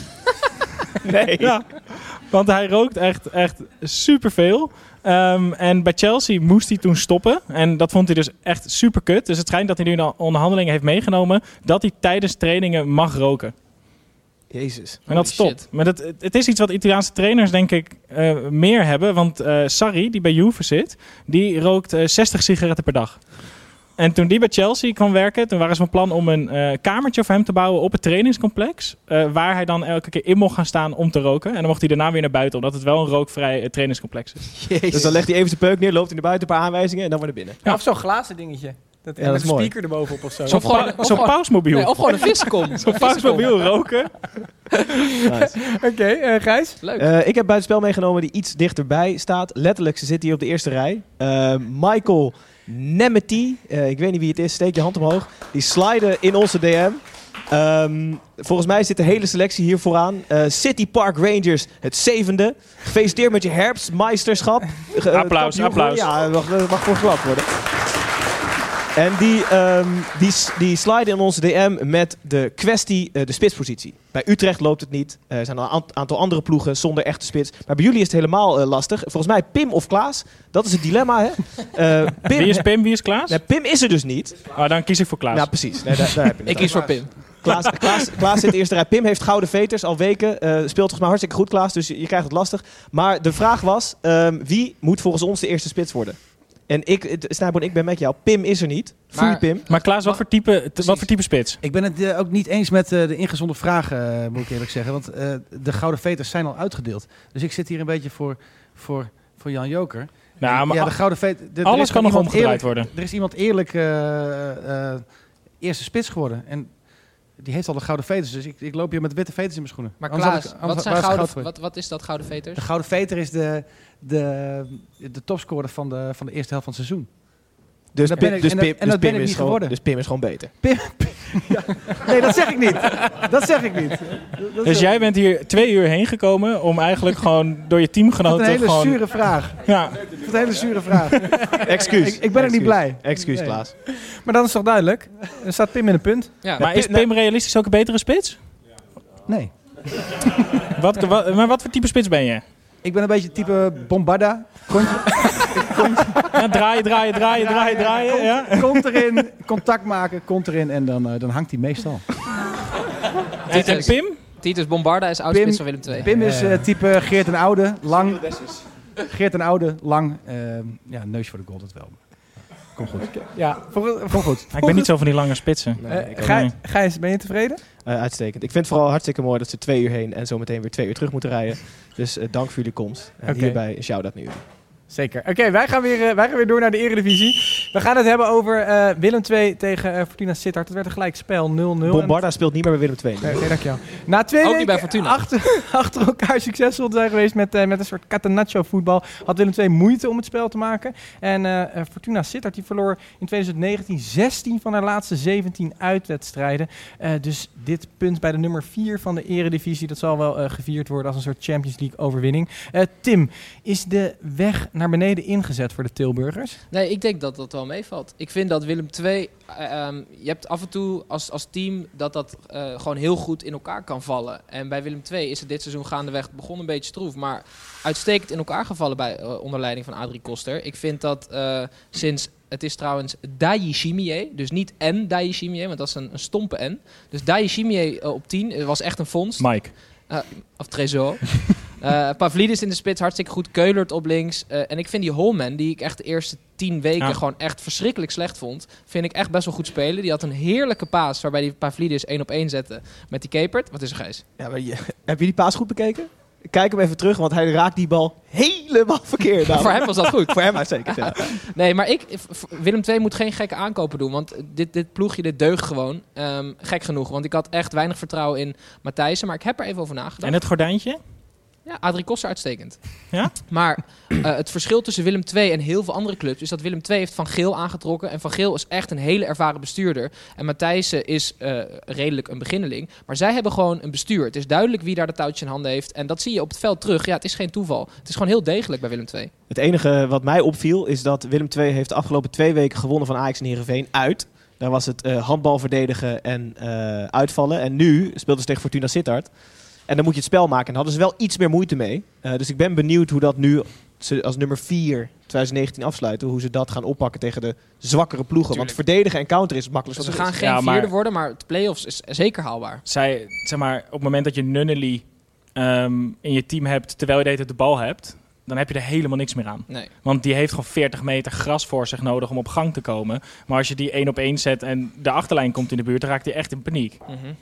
Nee. Ja, want hij rookt echt superveel. En bij Chelsea moest hij toen stoppen. En dat vond hij dus echt super kut. Dus het schijnt dat hij nu in onderhandelingen heeft meegenomen dat hij tijdens trainingen mag roken. Jezus. En dat is top. Maar het is iets wat Italiaanse trainers denk ik meer hebben. Want Sarri, die bij Juve zit, die rookt 60 sigaretten per dag. En toen die bij Chelsea kwam werken, toen waren ze van plan om een kamertje voor hem te bouwen op het trainingscomplex. Waar hij dan elke keer in mocht gaan staan om te roken. En dan mocht hij daarna weer naar buiten, omdat het wel een rookvrij trainingscomplex is. Jezus. Dus dan legt hij even zijn peuk neer, loopt hij naar buiten, een paar aanwijzingen en dan weer naar binnen. Ja. Of zo'n glazen dingetje. Dat met een speaker erbovenop of zo. Zo'n pausmobiel. Nee, of gewoon een vissenkom. Zo'n pausmobiel roken. Nice. Oké, Gijs? Leuk. Ik heb buitenspel meegenomen die iets dichterbij staat. Letterlijk, ze zit hier op de eerste rij. Michael Nemeti. Ik weet niet wie het is. Steek je hand omhoog. Die sliden in onze DM. Volgens mij zit de hele selectie hier vooraan. City Park Rangers, het 7e. Gefeliciteerd met je herfstmeisterschap. Applaus. Ja, mag voor geklapt worden. En die sliden in onze DM met de kwestie de spitspositie. Bij Utrecht loopt het niet. Er zijn een aantal andere ploegen zonder echte spits. Maar bij jullie is het helemaal lastig. Volgens mij Pim of Klaas. Dat is het dilemma, hè? Wie is Pim, wie is Klaas? Nee, Pim is er dus niet. Dan kies ik voor Klaas. Ja, precies. Nee, daar heb je het. Ik kies voor Pim. Klaas zit eerste rij. Pim heeft gouden veters al weken. Speelt volgens mij hartstikke goed, Klaas. Dus je krijgt het lastig. Maar de vraag was, wie moet volgens ons de eerste spits worden? En Snijboon, ik ben met jou. Pim is er niet. Foei, Pim. Maar Klaas, wat voor type spits? Ik ben het ook niet eens met de ingezonden vragen, moet ik eerlijk zeggen. Want de gouden veters zijn al uitgedeeld. Dus ik zit hier een beetje voor Jan Joker. Nou, maar de gouden veters... alles kan nog omgedraaid worden. Er is iemand eerlijk eerste spits geworden. En die heeft al de gouden veters. Dus ik loop hier met witte veters in mijn schoenen. Maar Klaas, wat is dat gouden veters? De gouden veter is de topscorer van de eerste helft van het seizoen. Dus Pim is gewoon beter. Ja. Nee, dat zeg ik niet. Dat zeg ik niet. Dus jij bent hier 2 uur heen gekomen om eigenlijk gewoon door je teamgenoten... Dat is een hele zure vraag. Ja. Dat is een hele zure vraag. Excuus. Ik ben er niet blij. Excuus, Klaas. Maar dan is toch duidelijk? Er staat Pim in een punt. Ja. Maar is Pim realistisch ook een betere spits? Nee. Maar wat voor type spits ben je? Ik ben een beetje type Bombarda. Ja, draaien. Ja. Komt erin, contact maken, komt erin en dan hangt hij meestal. En Pim? Titus Bombarda is oudspits van Willem II. Pim is type Geert en Oude, lang. Geert en Oude, lang. Neus voor de goal, dat wel. Kom goed. Ja, kom goed. Ik ben niet zo van die lange spitsen. Gijs, ben je tevreden? Uitstekend. Ik vind het vooral hartstikke mooi dat ze 2 uur heen en zo meteen weer 2 uur terug moeten rijden. Dus dank voor jullie komst. En hierbij een shout-out naar jullie. Zeker. Oké, wij gaan weer door naar de Eredivisie. We gaan het hebben over Willem II tegen Fortuna Sittard. Het werd een gelijk spel, 0-0. Bombarda speelt niet meer bij Willem II. Nee, dankjewel. Na 2 weken niet bij Fortuna. achter elkaar succesvol te zijn geweest met een soort catenaccio voetbal, had Willem II moeite om het spel te maken. En Fortuna Sittard die verloor in 2019 16 van haar laatste 17 uitwedstrijden. Dus dit punt bij de nummer 4 van de Eredivisie, dat zal wel gevierd worden als een soort Champions League overwinning. Tim, is de weg naar beneden ingezet voor de Tilburgers? Nee, ik denk dat dat wel meevalt. Ik vind dat Willem II, je hebt af en toe als team dat gewoon heel goed in elkaar kan vallen. En bij Willem II is het dit seizoen gaandeweg begonnen een beetje stroef, maar uitstekend in elkaar gevallen onder leiding van Adrie Koster. Ik vind dat sinds... Het is trouwens Ndayishimiye, dus niet Ndayishimiye, want dat is een stompe N. Dus Ndayishimiye op 10, was echt een vondst. Mike. Of Trezor. Pavlidis in de spits, hartstikke goed. Keulert op links. En ik vind die Holman, die ik echt de eerste 10 weken gewoon echt verschrikkelijk slecht vond, vind ik echt best wel goed spelen. Die had een heerlijke paas waarbij die Pavlidis 1-op-1 zette met die Kepert. Wat is er, Gijs? Ja, maar heb je die paas goed bekeken? Kijk hem even terug, want hij raakt die bal helemaal verkeerd. Voor hem was dat goed. Voor hem uitstekend, ja. Nee, maar Willem II moet geen gekke aankopen doen. Want dit ploegje, dit deugt gewoon. Gek genoeg. Want ik had echt weinig vertrouwen in Matthijssen. Maar ik heb er even over nagedacht. En het gordijntje? Ja, Adrie Koster uitstekend. Ja? Maar het verschil tussen Willem II en heel veel andere clubs is dat Willem II heeft Van Geel aangetrokken. En Van Geel is echt een hele ervaren bestuurder. En Matthijssen is redelijk een beginneling. Maar zij hebben gewoon een bestuur. Het is duidelijk wie daar de touwtje in handen heeft. En dat zie je op het veld terug. Ja, het is geen toeval. Het is gewoon heel degelijk bij Willem II. Het enige wat mij opviel is dat Willem II heeft de afgelopen 2 weken gewonnen van Ajax en Heerenveen uit. Daar was het handbal verdedigen en uitvallen. En nu speelt ze tegen Fortuna Sittard. En dan moet je het spel maken. En daar hadden ze wel iets meer moeite mee. Dus ik ben benieuwd hoe dat nu ze als nummer 4 2019 afsluiten. Hoe ze dat gaan oppakken tegen de zwakkere ploegen. Want verdedigen en counter is het makkelijkst. Ze gaan geen vierde worden, maar het play-offs is zeker haalbaar. Zeg maar, op het moment dat je Nunnely in je team hebt terwijl je de bal hebt, dan heb je er helemaal niks meer aan. Nee. Want die heeft gewoon 40 meter gras voor zich nodig om op gang te komen. Maar als je die 1-op-1 zet en de achterlijn komt in de buurt, dan raakt hij echt in paniek. Mm-hmm.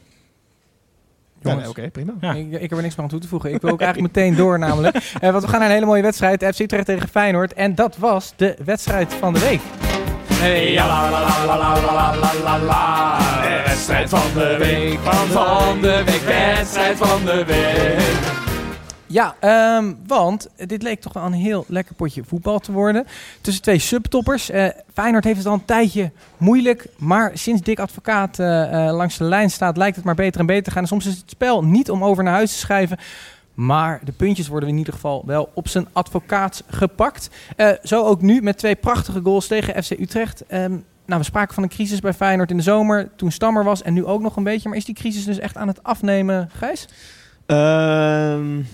Ja, nee, oké, prima. Ja. Ik heb er niks meer aan toe te voegen. Ik wil ook eigenlijk meteen door namelijk. Want we gaan naar een hele mooie wedstrijd. FC Utrecht tegen Feyenoord. En dat was de wedstrijd van de week. Hey, ja, la, la, la, la, la, la, la, la. De wedstrijd van de week, van de week, wedstrijd van de week. Ja, want dit leek toch wel een heel lekker potje voetbal te worden. Tussen 2 subtoppers. Feyenoord heeft het al een tijdje moeilijk. Maar sinds Dick Advocaat langs de lijn staat, lijkt het maar beter en beter te gaan. En soms is het spel niet om over naar huis te schrijven. Maar de puntjes worden in ieder geval wel op zijn advocaat gepakt. Zo ook nu met 2 prachtige goals tegen FC Utrecht. We spraken van een crisis bij Feyenoord in de zomer. Toen Stammer was en nu ook nog een beetje. Maar is die crisis dus echt aan het afnemen, Gijs?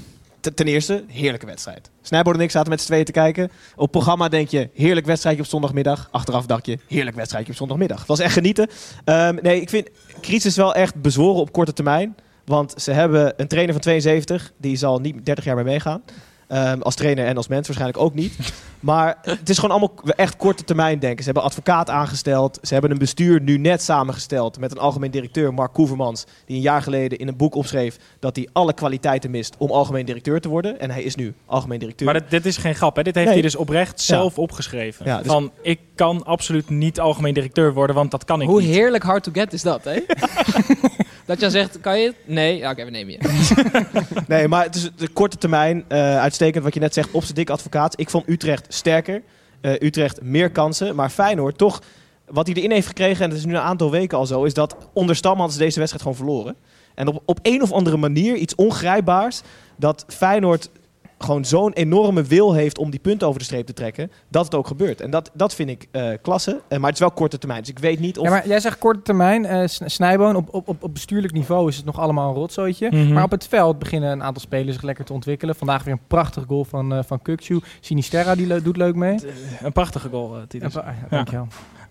ten eerste, heerlijke wedstrijd. Snijboon en ik zaten met z'n tweeën te kijken. Op programma denk je, heerlijk wedstrijdje op zondagmiddag. Achteraf dacht je, heerlijk wedstrijdje op zondagmiddag. Het was echt genieten. Ik vind crisis wel echt bezworen op korte termijn. Want ze hebben een trainer van 72, die zal niet 30 jaar meer meegaan. Als trainer en als mens waarschijnlijk ook niet. Maar het is gewoon allemaal echt korte termijn denken. Ze hebben advocaat aangesteld. Ze hebben een bestuur nu net samengesteld met een algemeen directeur, Mark Koevermans, die een jaar geleden in een boek opschreef dat hij alle kwaliteiten mist om algemeen directeur te worden. En hij is nu algemeen directeur. Maar dit is geen grap, hè? Dit heeft hij dus oprecht zelf opgeschreven. Ja, dus van, ik kan absoluut niet algemeen directeur worden, want dat kan ik niet. Hoe heerlijk hard to get is dat, hè? Dat je dan zegt, kan je het? Nee, ja, oké, we nemen je. Nee, maar het is de korte termijn. Uitstekend wat je net zegt, op zijn dik advocaat. Ik vond Utrecht sterker. Utrecht meer kansen. Maar Feyenoord toch, wat hij erin heeft gekregen, en dat is nu een aantal weken al zo, is dat onder Stam hadden ze deze wedstrijd gewoon verloren. En op een of andere manier, iets ongrijpbaars, dat Feyenoord gewoon zo'n enorme wil heeft om die punten over de streep te trekken, dat het ook gebeurt. En dat vind ik klasse. Maar het is wel korte termijn. Dus ik weet niet of... Ja, maar jij zegt korte termijn. Snijboon, op bestuurlijk niveau is het nog allemaal een rotzooitje. Mm-hmm. Maar op het veld beginnen een aantal spelers zich lekker te ontwikkelen. Vandaag weer een prachtige goal van Kukçu. Sinisterra, die doet leuk mee. Een prachtige goal, Titus. Dankjewel.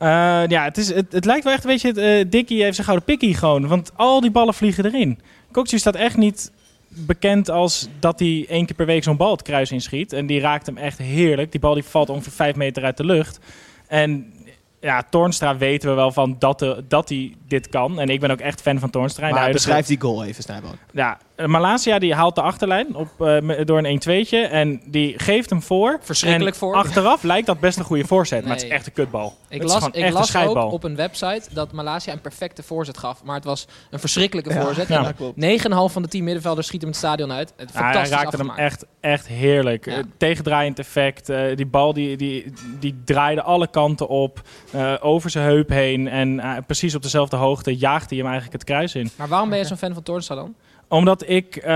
Het lijkt wel echt een beetje... Dickie heeft zijn gouden pikkie gewoon. Want al die ballen vliegen erin. Kukçu staat echt niet bekend als dat hij 1 keer per week zo'n bal het kruis inschiet. En die raakt hem echt heerlijk. Die bal die valt ongeveer 5 meter uit de lucht. En ja, Toornstra weten we wel van dat hij dit kan. En ik ben ook echt fan van Toornstra. Maar beschrijf die goal even, Snijboon. Ja, Malasia die haalt de achterlijn door een 1-2'tje. En die geeft hem voor. Verschrikkelijk voor. Achteraf lijkt dat best een goede voorzet. Nee. Maar het is echt een kutbal. Ik las ook op een website dat Malasia een perfecte voorzet gaf. Maar het was een verschrikkelijke voorzet. Ja, 9,5 van de 10 middenvelders schieten hem het stadion uit. Hij raakte hem echt heerlijk. Ja. Tegendraaiend effect. Die bal die draaide alle kanten op. Over zijn heup heen. En precies op dezelfde hoogte jaagde hij hem eigenlijk het kruis in. Maar waarom ben je zo'n fan van Toornstra dan? Omdat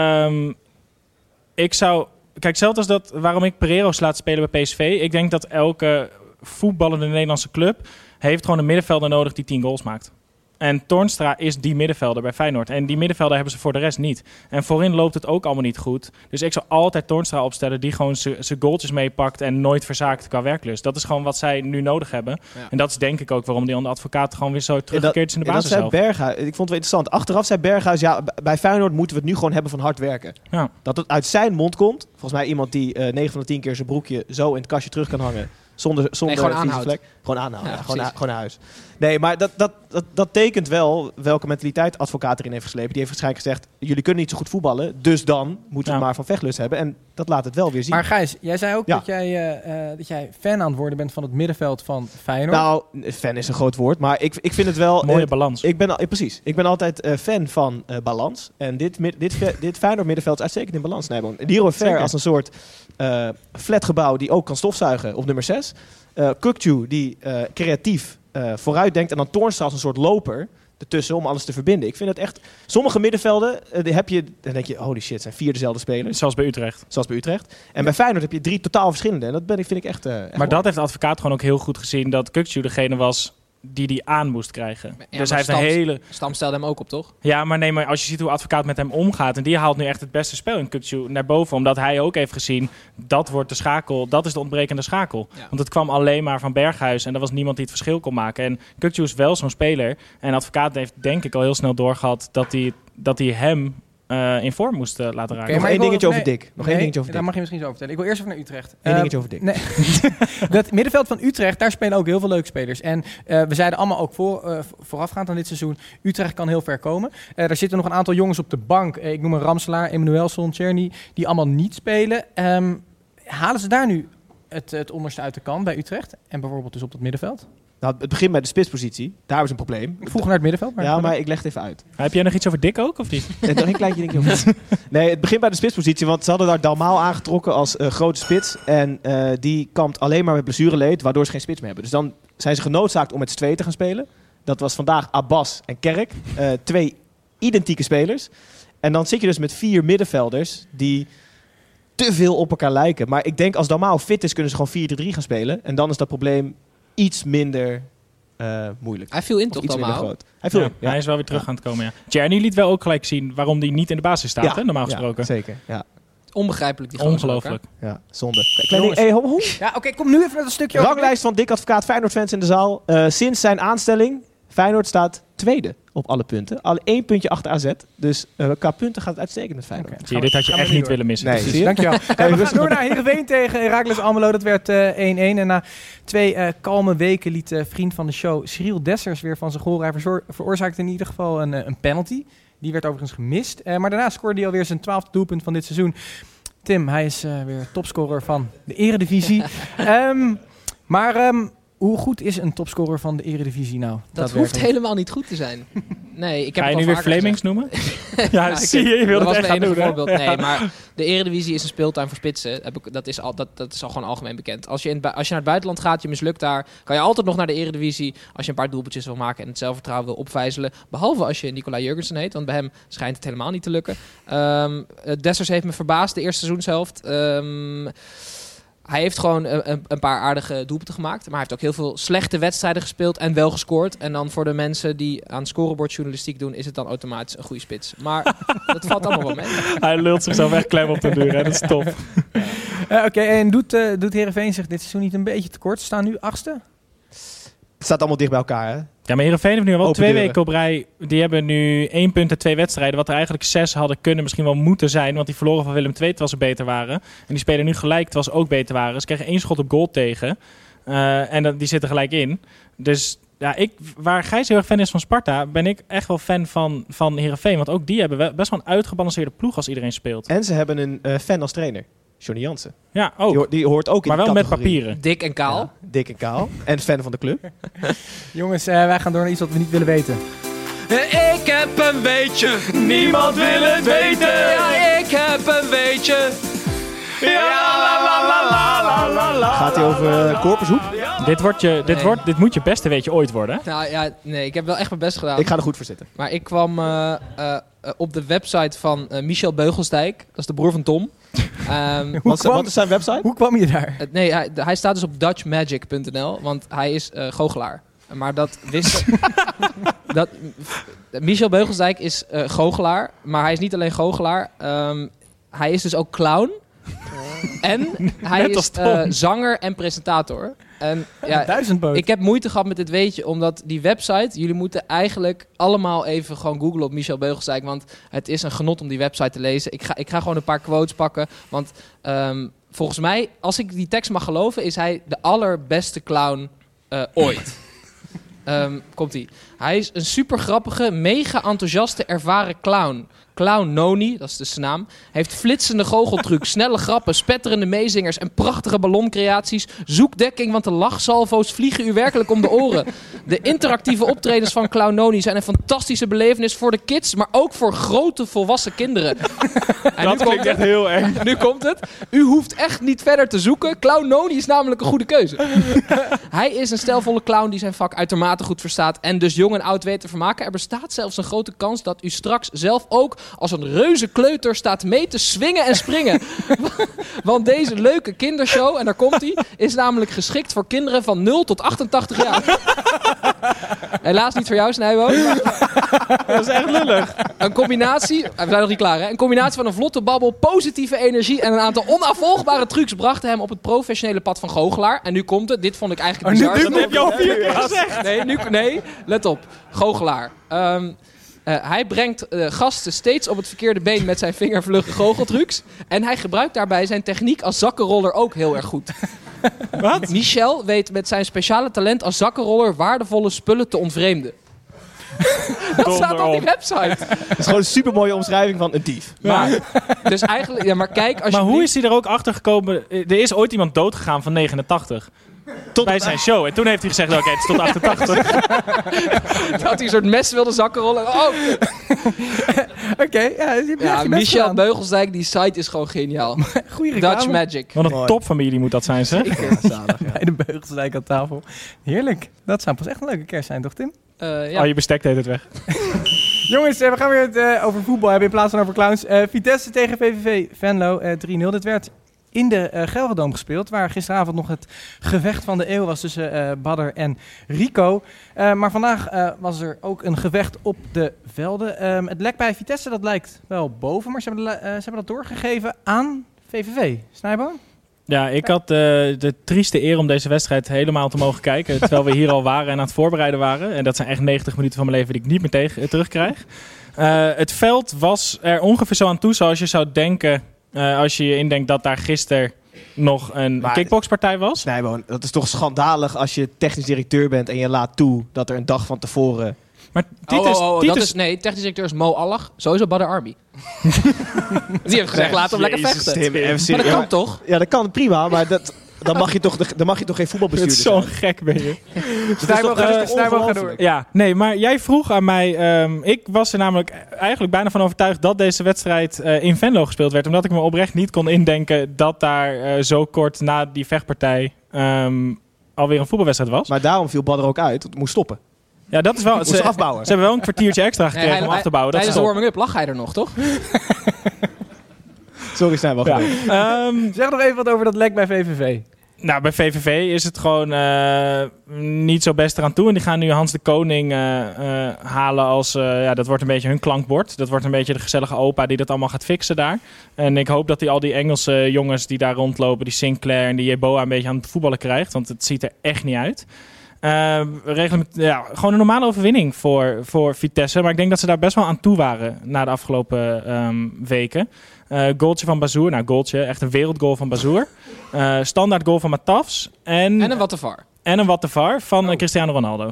ik zou... Kijk, zelfs als dat waarom ik Pereiros laat spelen bij PSV. Ik denk dat elke voetballende Nederlandse club heeft gewoon een middenvelder nodig die 10 goals maakt. En Toornstra is die middenvelder bij Feyenoord. En die middenvelder hebben ze voor de rest niet. En voorin loopt het ook allemaal niet goed. Dus ik zou altijd Toornstra opstellen die gewoon zijn goaltjes meepakt en nooit verzaakt qua werklust. Dat is gewoon wat zij nu nodig hebben. Ja. En dat is denk ik ook waarom die advocaat gewoon weer zo teruggekeerd is in de basis zelf. Berghuis, ik vond het wel interessant. Achteraf zei Berghuis, ja, bij Feyenoord moeten we het nu gewoon hebben van hard werken. Ja. Dat het uit zijn mond komt. Volgens mij iemand die 9 van de 10 keer zijn broekje zo in het kastje terug kan hangen. Zonder gewoon aanhouden. Vlek. Gewoon aanhouden, gewoon naar huis. Nee, maar dat tekent wel welke mentaliteit advocaat erin heeft geslepen. Die heeft waarschijnlijk gezegd, jullie kunnen niet zo goed voetballen, dus dan moeten we maar van vechtlust hebben. En dat laat het wel weer zien. Maar Gijs, jij zei ook dat jij fan aan het worden bent van het middenveld van Feyenoord. Nou, fan is een groot woord, maar ik vind het wel... Mooie balans. Precies. Ik ben altijd fan van balans. En dit Feyenoord middenveld is uitstekend in balans, Nijboon. Leroy Fer als een soort flatgebouw die ook kan stofzuigen op nummer 6. Kukçu die creatief vooruit denkt en dan Toornstra als een soort loper ertussen om alles te verbinden. Ik vind het echt... Sommige middenvelden dan denk je, holy shit, zijn 4 dezelfde spelers. Zoals bij Utrecht. En bij Feyenoord heb je 3 totaal verschillende. En dat vind ik echt maar mooi. Dat heeft de advocaat gewoon ook heel goed gezien, dat Kukçu degene was die aan moest krijgen. Ja, dus hij heeft een hele... Stam stelde hem ook op, toch? Ja, maar als je ziet hoe advocaat met hem omgaat, en die haalt nu echt het beste spel in Kukçu naar boven, omdat hij ook heeft gezien, dat wordt de schakel, dat is de ontbrekende schakel. Ja. Want het kwam alleen maar van Berghuis en er was niemand die het verschil kon maken. En Kukçu is wel zo'n speler. En advocaat heeft denk ik al heel snel doorgehad dat hij hem in vorm moest laten raken. Nog één dingetje over Dick. Daar mag je misschien zo over vertellen. Ik wil eerst even naar Utrecht. Eén dingetje over Dick. Nee. Dat middenveld van Utrecht, daar spelen ook heel veel leuke spelers. En we zeiden allemaal ook voorafgaand aan dit seizoen, Utrecht kan heel ver komen. Er zitten nog een aantal jongens op de bank. Ik noem een Ramselaar, Emmanuelson, Tjerni, die allemaal niet spelen. Halen ze daar nu het onderste uit de kan bij Utrecht? En bijvoorbeeld dus op dat middenveld? Nou, het begint bij de spitspositie. Daar is een probleem. Ik vroeg naar het middenveld. Maar ik leg het even uit. Heb jij nog iets over Dick ook, of niet? Nog een kleintje dingetje over. Nee, het begint bij de spitspositie. Want ze hadden daar Dalmaal aangetrokken als grote spits. En die kampt alleen maar met blessureleed, waardoor ze geen spits meer hebben. Dus dan zijn ze genoodzaakt om met z'n tweeën te gaan spelen. Dat was vandaag Abbas en Kerk. 2 identieke spelers. En dan zit je dus met 4 middenvelders die te veel op elkaar lijken. Maar ik denk als Dalmaal fit is, kunnen ze gewoon 4-3 gaan spelen. En dan is dat probleem iets minder moeilijk. Hij viel in toch allemaal? Hij is wel weer terug aan het komen, ja. Tjerni liet wel ook gelijk zien waarom hij niet in de basis staat, hè, normaal gesproken. Ja, zeker. Ja. Onbegrijpelijk die gozer ook, Ongelooflijk. Ja, zonde. Ja, oké, kom nu even met een stukje over. Ranglijst van Dick Advocaat, Feyenoord-fans in de zaal. Sinds zijn aanstelling, Feyenoord staat tweede op alle punten. Al 1 puntje achter AZ. Dus qua punten gaat het uitstekend met Feyenoord. Zie je, dit had je echt niet willen missen. Nee, zie je? Dankjewel. We gaan door naar Heerenveen tegen Heracles Almelo. Dat werd 1-1. En na 2 kalme weken liet vriend van de show Cyril Dessers weer van zijn goal. Hij veroorzaakte in ieder geval een penalty. Die werd overigens gemist. Maar daarna scoorde hij alweer zijn 12e doelpunt van dit seizoen. Tim, hij is weer topscorer van de Eredivisie. Hoe goed is een topscorer van de Eredivisie nou? Dat hoeft helemaal niet goed te zijn. Nee, ik heb Ga je het nu al weer vaker Flemings noemen? Ja, zie je dat wilde was het mijn echt gaan enige doen. voorbeeld. Hè? Nee, maar de Eredivisie is een speeltuin voor spitsen. Dat is al gewoon algemeen bekend. Als je naar het buitenland gaat, je mislukt daar, kan je altijd nog naar de Eredivisie als je een paar doelpuntjes wil maken en het zelfvertrouwen wil opvijzelen. Behalve als je Nicolai Jurgensen heet, want bij hem schijnt het helemaal niet te lukken. Dessers heeft me verbaasd de eerste seizoenshelft. Hij heeft gewoon een paar aardige doelpunten gemaakt. Maar hij heeft ook heel veel slechte wedstrijden gespeeld en wel gescoord. En dan voor de mensen die aan scorebordjournalistiek doen, is het dan automatisch een goede spits. Maar dat valt allemaal wel mee. Hij lult zichzelf echt klem op de duur. Hè? Dat is tof. Oké, en doet Heerenveen zich dit seizoen niet een beetje tekort? Ze staan nu 8e? Het staat allemaal dicht bij elkaar, hè? Ja, maar Heerenveen heeft nu wel Open 2 deuren. weken op rij. Die hebben nu 1 punt en 2 wedstrijden. Wat er eigenlijk 6 hadden kunnen misschien wel moeten zijn. Want die verloren van Willem II terwijl ze beter waren. En die spelen nu gelijk terwijl ze ook beter waren. Ze kregen 1 schot op goal tegen. En die zitten gelijk in. Dus ja, waar Gijs heel erg fan is van Sparta, ben ik echt wel fan van Heerenveen. Want ook die hebben best wel een uitgebalanceerde ploeg als iedereen speelt. En ze hebben een fan als trainer. Johnny Jansen. Ja, ook. Die hoort ook in maar die wel met categorie. papieren. Dik en kaal. Ja, dik en kaal. En fan van de club. Jongens, wij gaan door naar iets wat we niet willen weten. Ik heb een weetje, niemand wil het weten. Ja, ik heb een weetje. Ja, la la la la la la. Gaat hij over Corpushoek? Dit moet je beste weetje ooit worden. Nou ja, nee, ik heb wel echt mijn best gedaan. Ik ga er goed voor zitten. Maar ik kwam op de website van Michel Beugelsdijk. Dat is de broer van Tom. Wat is zijn website? Hoe kwam je daar? Nee, hij staat dus op dutchmagic.nl, want hij is goochelaar. Maar dat wist... Michel Beugelsdijk is goochelaar, maar hij is niet alleen goochelaar. Hij is dus ook clown. En hij is zanger en presentator. En ja, Duizendpoot. ik heb moeite gehad met dit weetje, omdat die website... Jullie moeten eigenlijk allemaal even gewoon googlen op Michel Beugelsdijk. Want het is een genot om die website te lezen. Ik ga gewoon een paar quotes pakken. Want volgens mij, als ik die tekst mag geloven, is hij de allerbeste clown ooit. Komt-ie. Hij is een super grappige, mega enthousiaste, ervaren clown. Clown Noni, dat is dus zijn naam, heeft flitsende goocheltrucs, snelle grappen, spetterende meezingers en prachtige balloncreaties. Zoek dekking, want de lachsalvo's vliegen u werkelijk om de oren. De interactieve optredens van Clown Noni zijn een fantastische belevenis voor de kids, maar ook voor grote volwassen kinderen. En Dat klinkt echt heel erg. Nu komt het. U hoeft echt niet verder te zoeken. Clown Noni is namelijk een goede keuze. Hij is een stijlvolle clown die zijn vak uitermate goed verstaat en dus jong en oud weet te vermaken. Er bestaat zelfs een grote kans dat u straks zelf ook als een reuze kleuter staat mee te swingen en springen. Want deze leuke kindershow, en daar komt hij, is namelijk geschikt voor kinderen van 0 tot 88 jaar. Helaas niet voor jou, Snijbo. Dat is echt lullig. Een combinatie, we zijn nog niet klaar, hè? Een combinatie van een vlotte babbel, positieve energie en een aantal onafvolgbare trucs brachten hem op het professionele pad van goochelaar. En nu komt het, dit vond ik eigenlijk bizar. Dat heb je al 4 keer gezegd. Nee, let op. Goochelaar. Hij brengt gasten steeds op het verkeerde been met zijn vingervlugge goocheltrucs. En hij gebruikt daarbij zijn techniek als zakkenroller ook heel erg goed. Wat? Michel weet met zijn speciale talent als zakkenroller waardevolle spullen te ontvreemden. Dat staat op die website. Het is gewoon een supermooie omschrijving van een dief. Maar, dus eigenlijk, ja, maar kijk, als Maar je hoe is hij er ook achter gekomen? Er is ooit iemand doodgegaan van 89. Bij zijn show. En toen heeft hij gezegd, oké, het is tot 88. dat hij een soort mes wilde zakkenrollen. Oh. Oké, ja, Michel Beugelsdijk, die site is gewoon geniaal. Goeie reclame. Dutch Magic. Wat een topfamilie moet dat zijn, zeg. Bij de Beugelsdijk aan tafel. Heerlijk. Dat zou pas echt een leuke kerst zijn, toch Tim? Ja. Oh, je bestek deed het weg. Jongens, we gaan weer het over voetbal hebben in plaats van over clowns. Vitesse tegen VVV Venlo 3-0. Dit werd in de Gelredome gespeeld. Waar gisteravond nog het gevecht van de eeuw was tussen Badr en Rico. Maar vandaag was er ook een gevecht op de velden. Het lek bij Vitesse, dat lijkt wel boven. Maar ze hebben dat doorgegeven aan VVV. Snijboom? Ja, ik had de trieste eer om deze wedstrijd helemaal te mogen kijken. Terwijl we hier al waren en aan het voorbereiden waren. En dat zijn echt 90 minuten van mijn leven die ik niet meer terugkrijg. Het veld was er ongeveer zo aan toe zoals je zou denken... als je je indenkt dat daar gisteren nog een kickboxpartij was. Nee, dat is toch schandalig als je technisch directeur bent en je laat toe dat er een dag van tevoren... Maar Nee, technisch directeur is Mo Allah. Sowieso Badr Arbi. Die heeft gezegd, laat hem lekker vechten. Maar dat kan toch? Ja, dat kan prima, maar dan mag je toch geen voetbalbestuurder zijn. Zo gek ben je. Snijboom gaat door. Ja, nee, maar jij vroeg aan mij... ik was er namelijk eigenlijk bijna van overtuigd dat deze wedstrijd in Venlo gespeeld werd. Omdat ik me oprecht niet kon indenken dat daar zo kort na die vechtpartij alweer een voetbalwedstrijd was. Maar daarom viel Badr ook uit, het moest stoppen. Ja, dat is wel... Ze afbouwen. Ze hebben wel een kwartiertje extra gekregen om af te bouwen. Tijdens de warming-up lag hij er nog, toch? Sorry, zijn we Zeg nog even wat over dat lek bij VVV. Nou, bij VVV is het gewoon niet zo best eraan toe. En die gaan nu Hans de Koning halen als... dat wordt een beetje hun klankbord. Dat wordt een beetje de gezellige opa die dat allemaal gaat fixen daar. En ik hoop dat hij al die Engelse jongens die daar rondlopen... die Sinclair en die Jeboa een beetje aan het voetballen krijgt. Want het ziet er echt niet uit. Gewoon een normale overwinning voor Vitesse. Maar ik denk dat ze daar best wel aan toe waren na de afgelopen weken. Goaltje van Bazoer. Nou, goaltje. Echt een wereldgoal van Bazoer. Standaard goal van Matafs. En een wat de VAR. En een wat de VAR van Cristiano Ronaldo.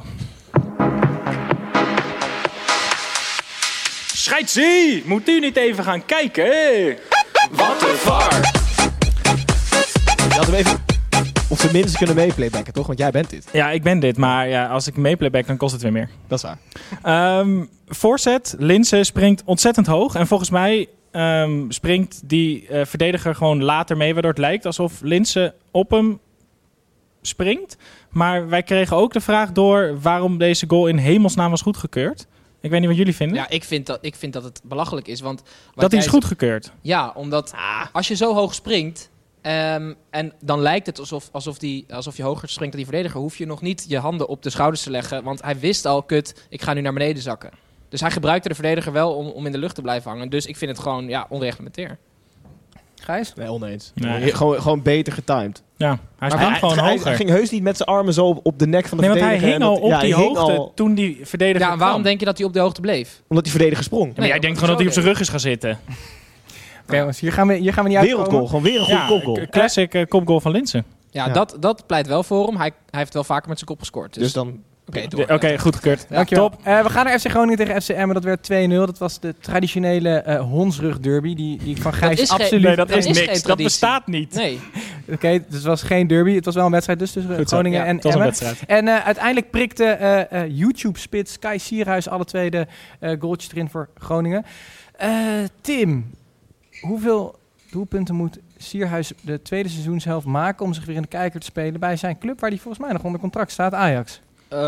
Scheidsie! Moet u niet even gaan kijken? Wat de VAR! Je had hem even... Of tenminste kunnen meeplaybacken, toch? Want jij bent dit. Ja, ik ben dit. Maar ja, als ik meeplayback, dan kost het weer meer. Dat is waar. Voorzet. Linse springt ontzettend hoog. En volgens mij springt die verdediger gewoon later mee. Waardoor het lijkt alsof Linse op hem springt. Maar wij kregen ook de vraag door waarom deze goal in hemelsnaam was goedgekeurd. Ik weet niet wat jullie vinden. Ja, ik vind dat het belachelijk is. Want dat is goedgekeurd? Ja, omdat als je zo hoog springt... en dan lijkt het alsof je hoger springt dan die verdediger... hoef je nog niet je handen op de schouders te leggen. Want hij wist al, ik ga nu naar beneden zakken. Dus hij gebruikte de verdediger wel om in de lucht te blijven hangen. Dus ik vind het gewoon onreglementair. Gijs? Nee, oneens. Nee. Gewoon beter getimed. Ja, hij sprong gewoon hoger. Hij ging heus niet met zijn armen zo op de nek van de verdediger. Want hij hing al op die hoogte toen die verdediger en waarom denk je dat hij op de hoogte bleef? Omdat die verdediger sprong. Maar jij denkt gewoon dat hij op zijn rug is gaan zitten. Oké, jongens, hier gaan we niet uitkomen. Wereldgoal, gewoon weer een goede kopgoal. Classic kopgoal van Linse. Ja, dat pleit wel voor hem. Hij heeft wel vaker met zijn kop gescoord. Dus dan... Oké, goedgekeurd. Ja, top. We gaan naar FC Groningen tegen FC Emmen. Dat werd 2-0. Dat was de traditionele Hondsrug derby. Die van Gijs absoluut... Nee, dat is niks. Dat bestaat niet. Nee. Oké, dus het was geen derby. Het was wel een wedstrijd dus tussen Groningen en Emmen. En uiteindelijk prikte YouTube-spits Kai Sierhuis alle twee de goaltjes erin voor Groningen. Tim, hoeveel doelpunten moet Sierhuis de tweede seizoenshelft maken om zich weer in de kijker te spelen bij zijn club waar hij volgens mij nog onder contract staat, Ajax?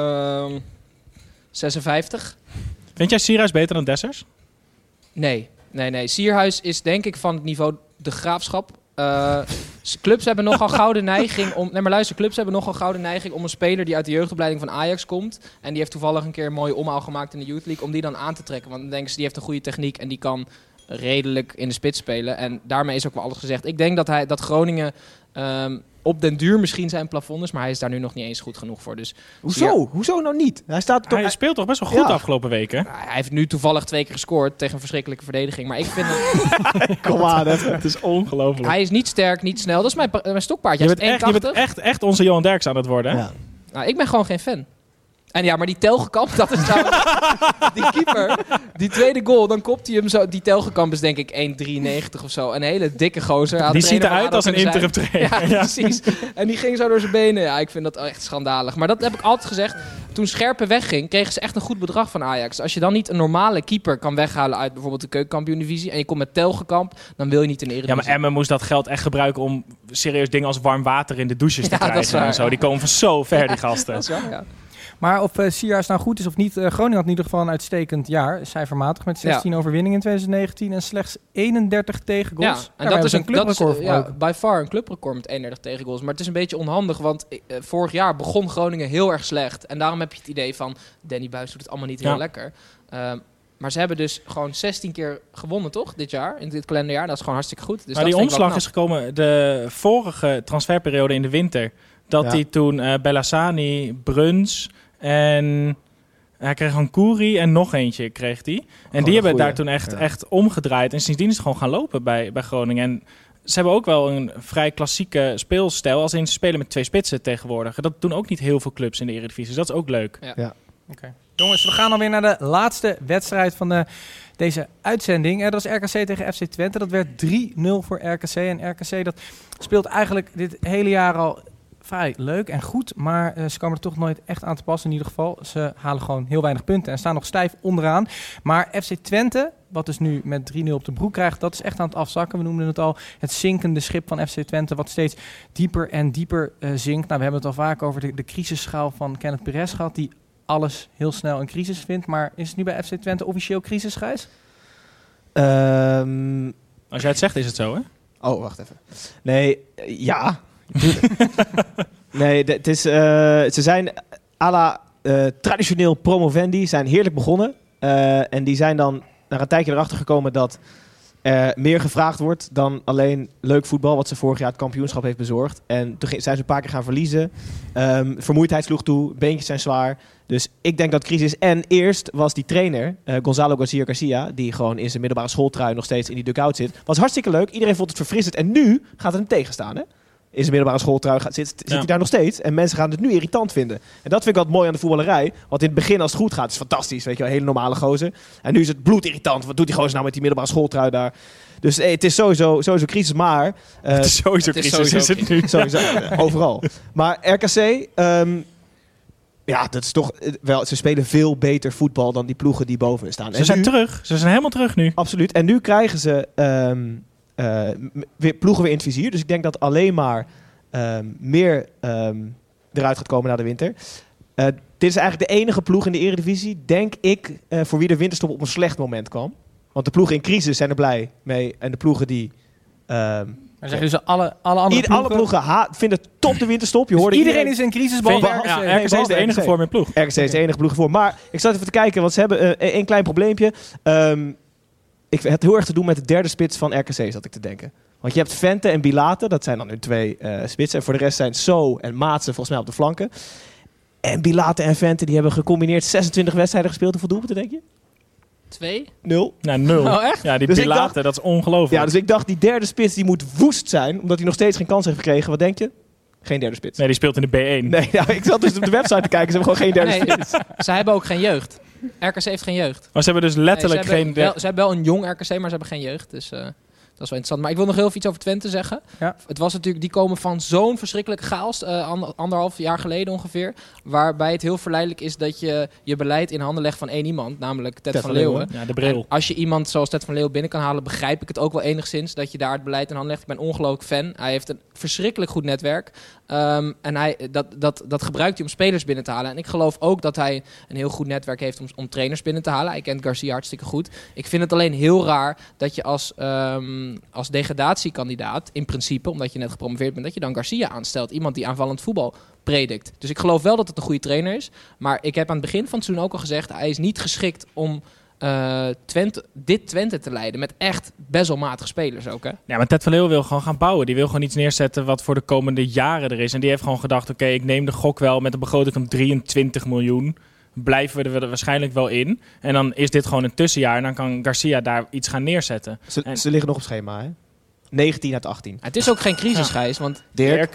56. Vind jij Sierhuis beter dan Dessers? Nee. Sierhuis is denk ik van het niveau de Graafschap. Clubs hebben nogal gouden neiging om... Nee, maar luister, clubs hebben nogal gouden neiging om een speler die uit de jeugdopleiding van Ajax komt en die heeft toevallig een keer een mooie omhaal gemaakt in de Youth League, om die dan aan te trekken. Want dan denken ze, die heeft een goede techniek en die kan redelijk in de spits spelen. En daarmee is ook wel alles gezegd. Ik denk dat Groningen op den duur misschien zijn plafond is, maar hij is daar nu nog niet eens goed genoeg voor. Dus Hoezo nou niet? Hij speelt toch best wel goed de afgelopen weken? Hij heeft nu toevallig 2 keer gescoord tegen een verschrikkelijke verdediging. Maar ik vind het... Kom aan, het is ongelooflijk. Hij is niet sterk, niet snel. Dat is mijn stokpaardje. Je bent echt onze Johan Derks aan het worden. Ja. Nou, ik ben gewoon geen fan. En ja, maar die Telgekamp, dat is nou... die keeper, die tweede goal, dan kopt hij hem zo... Die Telgekamp is denk ik 1,93 of zo. Een hele dikke gozer. Die ziet eruit als een interim trainer. Ja, precies. En die ging zo door zijn benen. Ja, ik vind dat echt schandalig. Maar dat heb ik altijd gezegd. Toen Scherpen wegging, kregen ze echt een goed bedrag van Ajax. Als je dan niet een normale keeper kan weghalen uit bijvoorbeeld de Keukenkampioen-divisie en je komt met Telgekamp, dan wil je niet in de Eredivisie. Ja, maar Emmen moest dat geld echt gebruiken om serieus dingen als warm water in de douches te krijgen dat is waar, en zo. Die komen van zo ver, die gasten. Dat is waar, ja. Maar of Sierhuis nou goed is of niet, Groningen had in ieder geval een uitstekend jaar. Cijfermatig met 16 overwinningen in 2019 en slechts 31 tegengoals. Ja, en dat is een clubrecord. By far een clubrecord met 31 tegengoals. Maar het is een beetje onhandig, want vorig jaar begon Groningen heel erg slecht. En daarom heb je het idee van, Danny Buijs doet het allemaal niet heel lekker. Maar ze hebben dus gewoon 16 keer gewonnen, toch? Dit jaar, in dit kalenderjaar. Dat is gewoon hartstikke goed. Dus maar die omslag is gekomen de vorige transferperiode in de winter. Dat hij toen Bellassani, Bruns en hij kreeg een Koeri en nog eentje kreeg hij. En die hebben daar toen echt omgedraaid. En sindsdien is het gewoon gaan lopen bij Groningen. En ze hebben ook wel een vrij klassieke speelstijl. Als in ze spelen met 2 spitsen tegenwoordig. Dat doen ook niet heel veel clubs in de Eredivisie. Dus dat is ook leuk. Ja. Okay. Jongens, we gaan alweer naar de laatste wedstrijd van deze uitzending. Dat is RKC tegen FC Twente. Dat werd 3-0 voor RKC. En RKC dat speelt eigenlijk dit hele jaar al vrij leuk en goed. Maar ze komen er toch nooit echt aan te passen in ieder geval. Ze halen gewoon heel weinig punten en staan nog stijf onderaan. Maar FC Twente, wat dus nu met 3-0 op de broek krijgt, dat is echt aan het afzakken. We noemden het al, het zinkende schip van FC Twente, wat steeds dieper en dieper zinkt. Nou, we hebben het al vaak over de crisisschaal van Kenneth Perez gehad, die alles heel snel een crisis vindt. Maar is het nu bij FC Twente officieel crisis, Gijs? Als jij het zegt, is het zo, hè? Oh, wacht even. Nee, ja. Nee, het is, ze zijn à la traditioneel promovendi, zijn heerlijk begonnen. En die zijn dan na een tijdje erachter gekomen dat meer gevraagd wordt dan alleen leuk voetbal, wat ze vorig jaar het kampioenschap heeft bezorgd. En toen zijn ze een paar keer gaan verliezen. Vermoeidheid sloeg toe, beentjes zijn zwaar. Dus ik denk dat crisis. En eerst was die trainer, Gonzalo Garcia, die gewoon in zijn middelbare schooltrui nog steeds in die dugout zit. Was hartstikke leuk, iedereen vond het verfrissend. En nu gaat het hem tegenstaan, hè? In zijn middelbare schooltrui zit hij daar nog steeds. En mensen gaan het nu irritant vinden. En dat vind ik wat mooi aan de voetballerij. Want in het begin, als het goed gaat, is fantastisch. Weet je wel, hele normale gozer. En nu is het bloedirritant. Wat doet die gozer nou met die middelbare schooltrui daar? Dus het is sowieso crisis, maar... het is sowieso crisis, is het nu. Sowieso, overal. Maar RKC... ja, dat is toch wel. Ze spelen veel beter voetbal dan die ploegen die boven staan. Ze zijn terug. Ze zijn helemaal terug nu. Absoluut. En nu krijgen ze ploegen weer in het vizier. Dus ik denk dat alleen maar meer eruit gaat komen na de winter. Dit is eigenlijk de enige ploeg in de Eredivisie, denk ik, voor wie de winterstop op een slecht moment kwam. Want de ploegen in crisis zijn er blij mee. En de ploegen die... Maar zeggen dus alle andere ploegen... Alle ploegen vinden top de winterstop. Je dus hoorde iedereen is in crisis, behalve RKC is de enige voor met ploeg. RKC is de enige ploeg voor. Maar ik zat even te kijken, want ze hebben een klein probleempje. Het had heel erg te doen met de derde spits van RKC, zat ik te denken. Want je hebt Vente en Bilate, dat zijn dan nu 2 spitsen. En voor de rest zijn So en Maatsen volgens mij op de flanken. En Bilate en Vente die hebben gecombineerd 26 wedstrijden gespeeld. Hoeveel doelpunten, denk je? 2? 0. Ja, 0. Oh, echt? Ja, die dus Bilate, dat is ongelooflijk. Ja, dus ik dacht, die derde spits die moet woest zijn, omdat hij nog steeds geen kans heeft gekregen. Wat denk je? Geen derde spits. Nee, die speelt in de B1. Nee, nou, ik zat dus op de website te kijken. Ze hebben gewoon geen derde spits. Ze hebben ook geen jeugd. RKC heeft geen jeugd. Maar ze hebben dus letterlijk geen... Ze hebben wel een jong RKC, maar ze hebben geen jeugd. Dus dat is wel interessant. Maar ik wil nog heel even iets over Twente zeggen. Ja. Het was natuurlijk, die komen van zo'n verschrikkelijke chaos, 1,5 jaar geleden ongeveer. Waarbij het heel verleidelijk is dat je je beleid in handen legt van één iemand, namelijk Ted van Leeuwen. Ja, de bril. En als je iemand zoals Ted van Leeuwen binnen kan halen, begrijp ik het ook wel enigszins dat je daar het beleid in handen legt. Ik ben ongelooflijk fan. Hij heeft een verschrikkelijk goed netwerk. En dat gebruikt hij om spelers binnen te halen. En ik geloof ook dat hij een heel goed netwerk heeft om trainers binnen te halen. Hij kent Garcia hartstikke goed. Ik vind het alleen heel raar dat je als degradatiekandidaat, in principe, omdat je net gepromoveerd bent, dat je dan Garcia aanstelt. Iemand die aanvallend voetbal predikt. Dus ik geloof wel dat het een goede trainer is. Maar ik heb aan het begin van het seizoen ook al gezegd, hij is niet geschikt om Twente te leiden. Met echt best wel matige spelers ook, hè? Ja, maar Ted van Leeuwen wil gewoon gaan bouwen. Die wil gewoon iets neerzetten wat voor de komende jaren er is. En die heeft gewoon gedacht, oké, ik neem de gok wel met een begroting van 23 miljoen. Blijven we er waarschijnlijk wel in. En dan is dit gewoon een tussenjaar. En dan kan Garcia daar iets gaan neerzetten. Ze liggen nog op schema, hè? 19 uit 18. Het is ook geen crisis, Gijs. Want Dirk.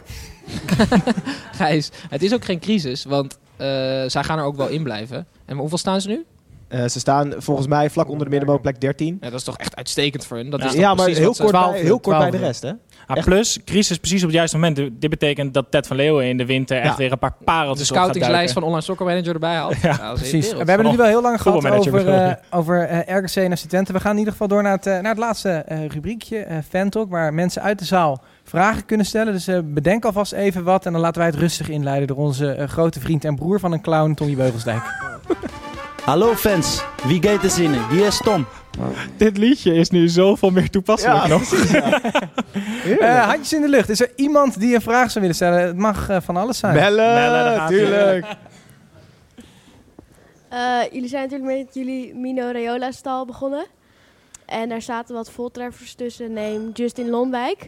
Gijs, het is ook geen crisis. Want zij gaan er ook wel in blijven. En hoeveel staan ze nu? Ze staan volgens mij vlak onder de middenmoot, plek 13. Ja, dat is toch echt uitstekend voor hun. Dat is toch maar precies heel kort bij de rest, hè? Plus, crisis precies op het juiste moment. Dit betekent dat Ted van Leeuwen in de winter echt weer een paar pareltjes de scoutingslijst van Online Soccer Manager erbij haalt. Ja, precies. We hebben het nu wel heel lang gehad over RKC en FC Twente. We gaan in ieder geval door naar het laatste rubriekje, Fan Talk, waar mensen uit de zaal vragen kunnen stellen. Dus bedenk alvast even wat en dan laten wij het rustig inleiden door onze grote vriend en broer van een clown, Tommy Beugelsdijk. Hallo fans, wie gaat er zinnen? Hier is Tom. Dit liedje is nu zoveel meer toepasselijk nog. Precies, handjes in de lucht. Is er iemand die een vraag zou willen stellen? Het mag van alles zijn. Melle, tuurlijk. Jullie zijn natuurlijk met jullie Mino Raiola stal begonnen. En daar zaten wat voltreffers tussen. Neem Justin Lonwijk.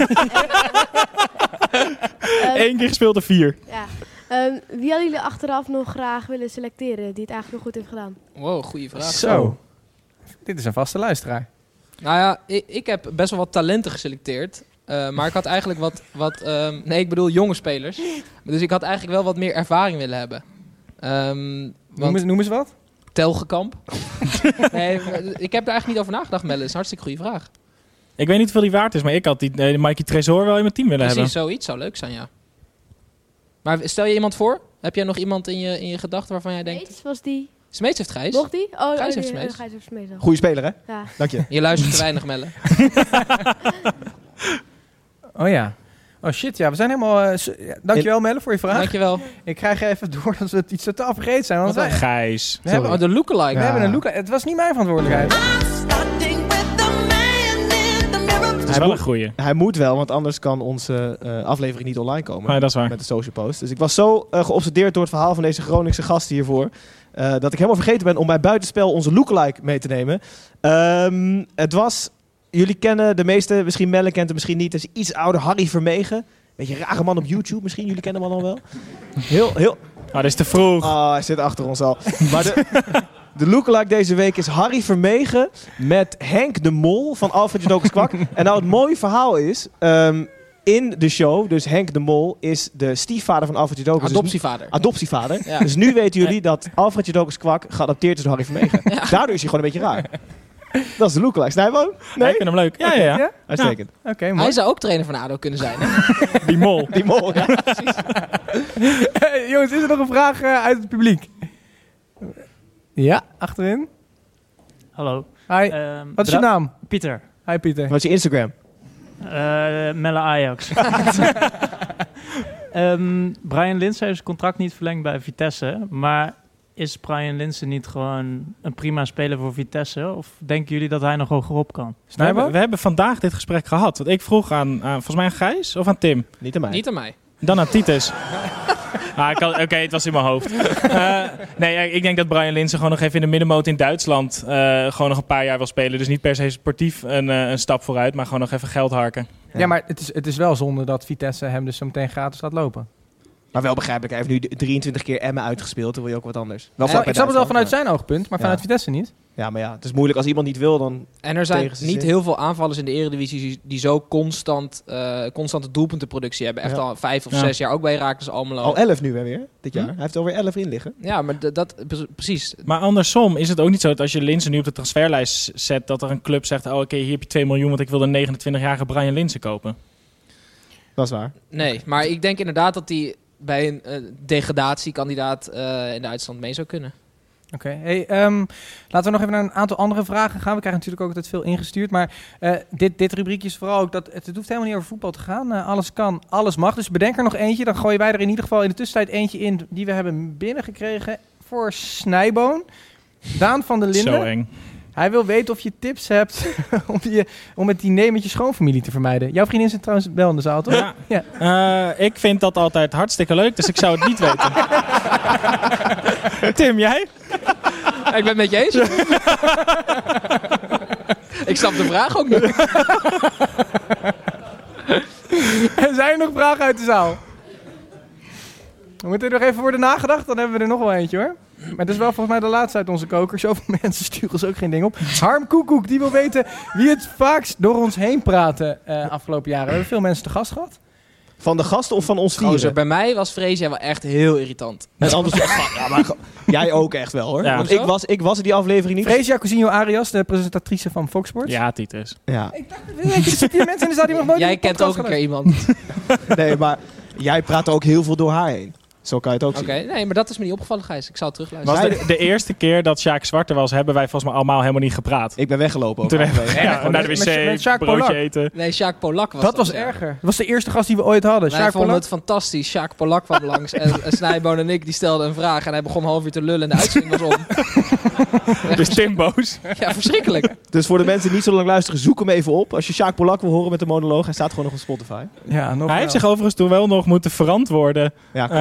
1 keer gespeeld er 4. Ja. Wie hadden jullie achteraf nog graag willen selecteren die het eigenlijk nog goed heeft gedaan? Wow, goede vraag. Zo. Dit is een vaste luisteraar. Nou ja, ik heb best wel wat talenten geselecteerd. Maar ik had eigenlijk ik bedoel jonge spelers. Dus ik had eigenlijk wel wat meer ervaring willen hebben. Noem eens wat. Telgekamp. Nee, ik heb er eigenlijk niet over nagedacht, Melle. Dat is een hartstikke goede vraag. Ik weet niet hoeveel die waard is, maar ik had die Mikey Tresor wel in mijn team willen hebben. Precies, zoiets zou leuk zijn, ja. Maar stel je iemand voor? Heb jij nog iemand in je gedachten waarvan jij denkt... Smeets was die. Smeets heeft Gijs. Mocht die? Oh, Gijs heeft Smeets. Gijs heeft Smeets. Goeie speler, hè? Ja. Dank je. Je luistert te weinig, Melle. Oh ja. Oh shit, ja. We zijn helemaal... dankjewel, Melle, voor je vraag. Dankjewel. Ik krijg even door dat we het iets totaal vergeten zijn. Want Gijs. We hebben de lookalike. We hebben een lookalike. Het was niet mijn verantwoordelijkheid. Dat is wel een goeie. Hij moet wel, want anders kan onze aflevering niet online komen. Nee, dat is waar. Met de social post. Dus ik was zo geobsedeerd door het verhaal van deze Groningse gast hiervoor. Dat ik helemaal vergeten ben om bij buitenspel onze lookalike mee te nemen. Het was... Jullie kennen de meeste, misschien Melle kent hem misschien niet. Het is iets ouder, Harry Vermegen. Beetje een rare man op YouTube misschien. Jullie kennen hem al wel. Heel... dat is te vroeg. Hij zit achter ons al. Maar de lookalike deze week is Harry Vermegen met Henk de Mol van Alfred Jodocus Kwak. En nou, het mooie verhaal is... in de show, dus Henk de Mol is de stiefvader van Alfred Jodocus. Adoptievader. Ja. Dus nu weten jullie dat Alfred Jodocus Kwak geadopteerd is door Harry Vermegen. Ja. Daardoor is hij gewoon een beetje raar. Dat is de lookalike. Snijboom? Nee? Ik vind hem leuk. Ja. Uitstekend. Ja. Okay, hij zou ook trainer van ADO kunnen zijn. Hè? Die Mol. Die Mol, ja. Precies. Jongens, is er nog een vraag uit het publiek? Ja, achterin. Hallo. Hi. Wat is je naam? Pieter. Hi Pieter. Wat is je Instagram? Melle Ajax. Brian Linssen heeft zijn contract niet verlengd bij Vitesse. Maar is Brian Linssen niet gewoon een prima speler voor Vitesse? Of denken jullie dat hij nog hogerop kan? We hebben vandaag dit gesprek gehad. Want ik vroeg aan volgens mij aan Gijs of aan Tim? Niet aan mij. Niet aan mij. Dan aan Titus. Oké, het was in mijn hoofd. Ik denk dat Brian Linssen gewoon nog even in de middenmoot in Duitsland gewoon nog een paar jaar wil spelen. Dus niet per se sportief een stap vooruit, maar gewoon nog even geld harken. Ja, maar het is wel zonde dat Vitesse hem dus zo meteen gratis laat lopen. Maar wel begrijpelijk, hij heeft nu 23 keer Emmen uitgespeeld. Dan wil je ook wat anders. Ik snap het wel vanuit zijn oogpunt, maar vanuit Vitesse niet. Ja, maar ja, het is moeilijk als iemand niet wil, dan... En er zijn niet heel veel aanvallers in de Eredivisie die zo constante doelpuntenproductie hebben. Echt al 5 of 6 jaar, ook bij Heracles Almelo. Al 11 nu weer, dit jaar. Hij heeft er alweer 11 in liggen. Ja, maar precies. Maar andersom is het ook niet zo dat als je Linssen nu op de transferlijst zet, dat er een club zegt, oké, hier heb je 2 miljoen, want ik wil de 29-jarige Brian Linssen kopen. Dat is waar. Nee, maar ik denk inderdaad dat hij bij een degradatiekandidaat in de uitstand mee zou kunnen. Oké. Hey, laten we nog even naar een aantal andere vragen gaan. We krijgen natuurlijk ook altijd veel ingestuurd. Maar dit rubriekje is vooral ook dat het hoeft helemaal niet over voetbal te gaan. Alles kan, alles mag. Dus bedenk er nog eentje. Dan gooien wij er in ieder geval in de tussentijd eentje in die we hebben binnengekregen voor Snijboon. Daan van der Linden. Zo eng. Hij wil weten of je tips hebt om het diner met je schoonfamilie te vermijden. Jouw vriendin zit trouwens wel in de zaal, toch? Ja. Ik vind dat altijd hartstikke leuk, dus ik zou het niet weten. Tim, jij? Ik ben het met je eens. Ik snap de vraag ook niet. Zijn er nog vragen uit de zaal? We moeten er nog even worden nagedacht, dan hebben we er nog wel eentje hoor. Maar het is wel volgens mij de laatste uit onze koker. Zoveel mensen sturen ons ook geen ding op. Harm Koekoek, die wil weten wie het vaakst door ons heen praten afgelopen jaren. We hebben veel mensen te gast gehad. Van de gasten of van ons vieren? Gozer, bij mij was Freesia wel echt heel irritant. En anders, maar jij ook echt wel hoor. Ja. Want ik was er die aflevering niet. Freesia Cousinho Arias, de presentatrice van Fox Sports. Ja, Titus. Ja. Er zitten mensen in de zaal die nog nooit Jij in de kent podcast ook een keer geluisterd. iemand. Nee, maar jij praat ook heel veel door haar heen. Zo kan je het ook Oké, zien. nee, maar dat is me niet opgevallen, Gijs. Ik zal het terugluisteren. Was de eerste keer dat Sjaak Zwarte was, hebben wij volgens mij allemaal helemaal niet gepraat. Ik ben weggelopen ook. Toen halverwege. naar de wc, met Sjaak broodje Polak. eten. Nee, Sjaak Polak was Dat was ja. erger. Dat was de eerste gast die we ooit hadden. Wij Sjaak vonden Polak. het fantastisch. Sjaak Polak kwam langs en Snijboon en ik die stelden een vraag en hij begon een half uur te lullen en de uitzending was om. Dus Tim boos. Ja, verschrikkelijk. Dus voor de mensen die niet zo lang luisteren, zoek hem even op. Als je Sjaak Polak wil horen met de monoloog, hij staat gewoon nog op Spotify. Ja, nog Hij heeft zich overigens toen wel nog moeten verantwoorden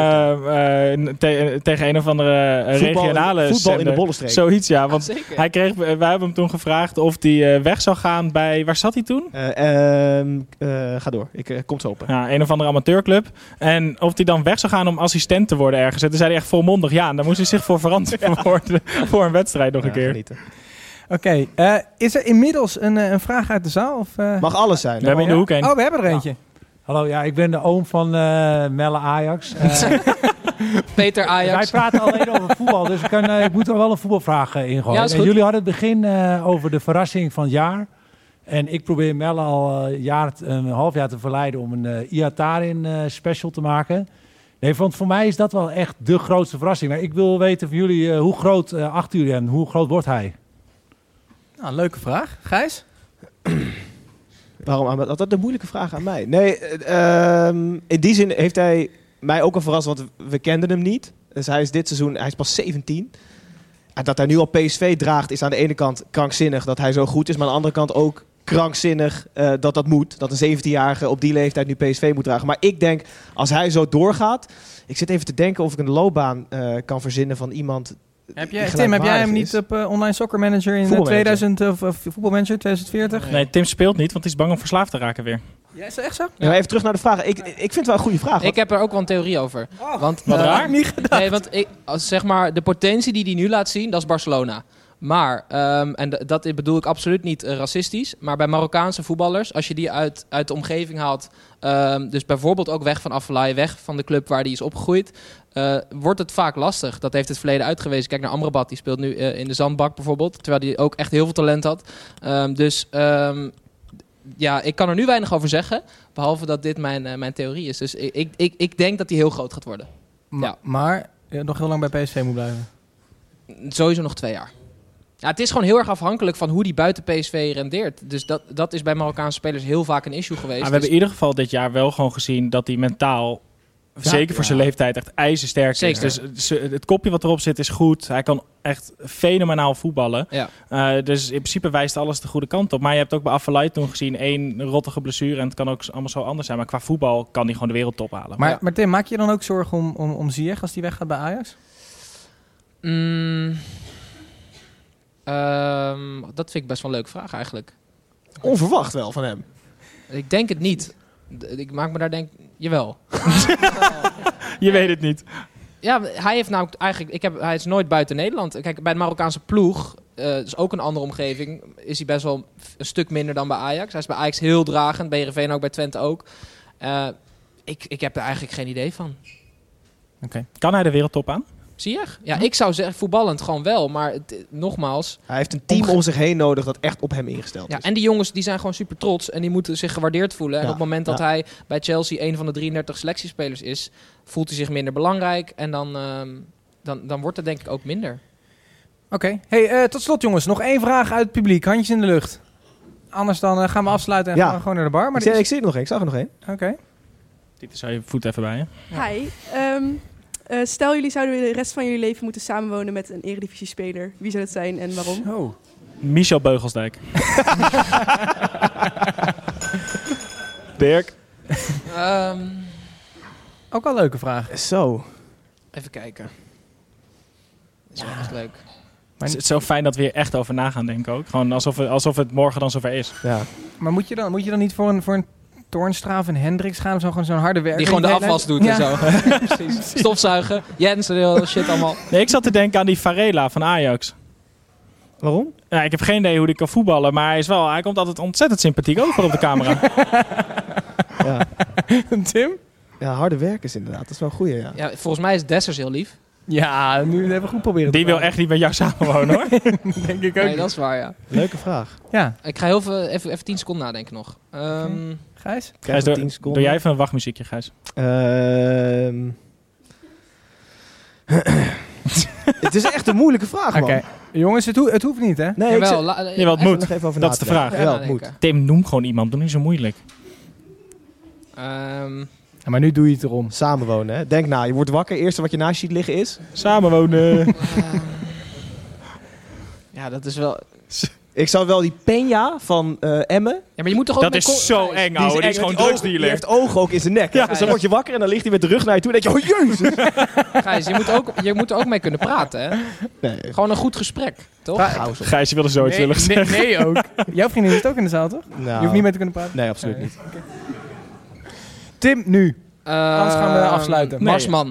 tegen een of andere regionale voetbal in de zender. bollenstreek. Zoiets, ja. Want Zeker. wij hebben hem toen gevraagd of hij weg zou gaan bij... Waar zat hij toen? Ga door, komt zo open. Ja, een of andere amateurclub. En of hij dan weg zou gaan om assistent te worden ergens. En toen zei hij echt volmondig ja. En daar moest hij zich voor verantwoorden voor een wedstrijd nog een keer. Oké, is er inmiddels een vraag uit de zaal? Of, Mag alles zijn. We hebben in de hoek een. Oh, we hebben er eentje. Hallo, ja, ik ben de oom van Melle Ajax. Peter Ajax. Wij praten alleen over voetbal, dus ik moet er wel een voetbalvraag ingooien. Ja, is En goed. jullie hadden het begin over de verrassing van het jaar. En ik probeer Melle al een half jaar te verleiden om een Iatarin special te maken. Nee, want voor mij is dat wel echt de grootste verrassing. Maar ik wil weten van jullie, hoe groot acht jullie en hoe groot wordt hij? Nou, leuke vraag. Gijs? Waarom dat een moeilijke vraag aan mij? Nee, in die zin heeft hij mij ook al verrast, want we kenden hem niet. Dus hij is dit seizoen, hij is pas 17. En dat hij nu al PSV draagt is aan de ene kant krankzinnig dat hij zo goed is. Maar aan de andere kant ook krankzinnig dat moet. Dat een 17-jarige op die leeftijd nu PSV moet dragen. Maar ik denk, als hij zo doorgaat... Ik zit even te denken of ik een loopbaan kan verzinnen van iemand... Tim, heb jij hem niet op online soccer manager in 2000 of voetbalmanager 2040? Nee, Tim speelt niet, want hij is bang om verslaafd te raken weer. Ja, is dat echt zo? Ja, even terug naar de vraag. Ik vind het wel een goede vraag. Ik heb er ook wel een theorie over. Want, Wat raar? Niet gedaan. Nee, want zeg maar, de potentie die hij nu laat zien, dat is Barcelona. Maar, en dat bedoel ik absoluut niet racistisch, maar bij Marokkaanse voetballers, als je die uit de omgeving haalt, dus bijvoorbeeld ook weg van Afellay, weg van de club waar die is opgegroeid, wordt het vaak lastig. Dat heeft het verleden uitgewezen. Kijk naar Amrabat, die speelt nu in de zandbak bijvoorbeeld, terwijl hij ook echt heel veel talent had. Ja, ik kan er nu weinig over zeggen, behalve dat dit mijn theorie is. Dus ik denk dat hij heel groot gaat worden. Maar nog heel lang bij PSV moet blijven? Sowieso nog 2 jaar. Ja, het is gewoon heel erg afhankelijk van hoe die buiten PSV rendeert. Dus dat is bij Marokkaanse spelers heel vaak een issue geweest. Maar we hebben in ieder geval dit jaar wel gewoon gezien dat hij mentaal, zeker voor zijn leeftijd, echt ijzersterk is. Zeker. Dus het kopje wat erop zit is goed. Hij kan echt fenomenaal voetballen. Ja. Dus in principe wijst alles de goede kant op. Maar je hebt ook bij Afellay toen gezien 1 rottige blessure. En het kan ook allemaal zo anders zijn. Maar qua voetbal kan hij gewoon de wereldtop halen. Maar Tim, maak je je dan ook zorgen om Ziyech als die weggaat bij Ajax? Dat vind ik best wel een leuke vraag eigenlijk. Onverwacht wel van hem. Ik denk het niet. Ik maak me daar jawel. Je weet het niet. Ja, hij heeft nou eigenlijk... hij is nooit buiten Nederland. Kijk, bij de Marokkaanse ploeg, dus ook een andere omgeving, is hij best wel een stuk minder dan bij Ajax. Hij is bij Ajax heel dragend, bij Heerenveen ook, bij Twente ook. Ik heb er eigenlijk geen idee van. Okay. Kan hij de wereldtop aan? Zie je? Ja, ik zou zeggen voetballend gewoon wel, maar nogmaals... Hij heeft een team om zich heen nodig dat echt op hem ingesteld is. En die jongens die zijn gewoon super trots en die moeten zich gewaardeerd voelen. En op het moment dat hij bij Chelsea een van de 33 selectiespelers is, voelt hij zich minder belangrijk en dan wordt het denk ik ook minder. Oké. Hey, tot slot jongens, nog 1 vraag uit het publiek. Handjes in de lucht. Anders dan gaan we afsluiten en gaan we gewoon naar de bar. Maar ik zie er nog 1, ik zag er nog 1. Oké. Dit zou je voet even bij, hè? Hi. Stel jullie zouden de rest van jullie leven moeten samenwonen met een Eredivisie-speler. Wie zou dat zijn en waarom? Oh. Michel Beugelsdijk. Dirk? Ook wel een leuke vraag. Zo. Even kijken. Dat is wel echt leuk. Maar het is zo fijn dat we hier echt over na gaan denken ook. Gewoon alsof het morgen dan zover is. Ja. Maar moet je dan niet voor een Toornstra of een Hendricks gaan of zo, gewoon zo'n harde werker? Die gewoon de afwas doet en zo. Precies. Stofzuigen, Jens, heel shit allemaal. Nee, ik zat te denken aan die Varela van Ajax. Waarom? Ja, ik heb geen idee hoe die kan voetballen, maar hij komt altijd ontzettend sympathiek over op de camera. Ja. Tim? Ja, harde werkers inderdaad. Dat is wel een goeie, ja. Ja, volgens mij is Dessers heel lief. Ja, nu hebben we goed proberen. Die wil echt niet met jou samenwonen, hoor. Denk ik ook. Nee, dat is waar, ja. Leuke vraag. Ja. Ik ga heel veel, even 10 seconden nadenken nog. Gijs? Gijs, doe jij even een wachtmuziekje, Gijs? Het is echt een moeilijke vraag, man. Oké. Jongens, het hoeft niet, hè? Nee, Jawel, Jawel, het moet. nog even over Dat is de vraag. nadenken. Ja, het moet. Tim, noem gewoon iemand. Doe niet zo moeilijk. Ja, maar nu doe je het erom. Samenwonen, hè? Denk na. Je wordt wakker. Eerste wat je naast je ziet liggen is... Samenwonen. Ja, dat is wel... Ik zou wel die Peña van Emmen... Ja, maar je moet toch ook... Dat is zo eng, ouwe. Die is gewoon drugsdealer. Die heeft ogen ook in zijn nek. Ja. Dus dan word je wakker en dan ligt hij met de rug naar je toe. En dan denk je, oh jezus. Gijs, je moet er ook mee kunnen praten, hè? Nee. Gewoon een goed gesprek, toch? Gijs, je wil er zoiets willen zeggen. Nee, ook. Jouw vriendin zit ook in de zaal, toch? Nou, Je hoeft niet mee te kunnen praten? Nee, absoluut niet. Okay. Tim, nu. Anders gaan we afsluiten. Nee. Marsman.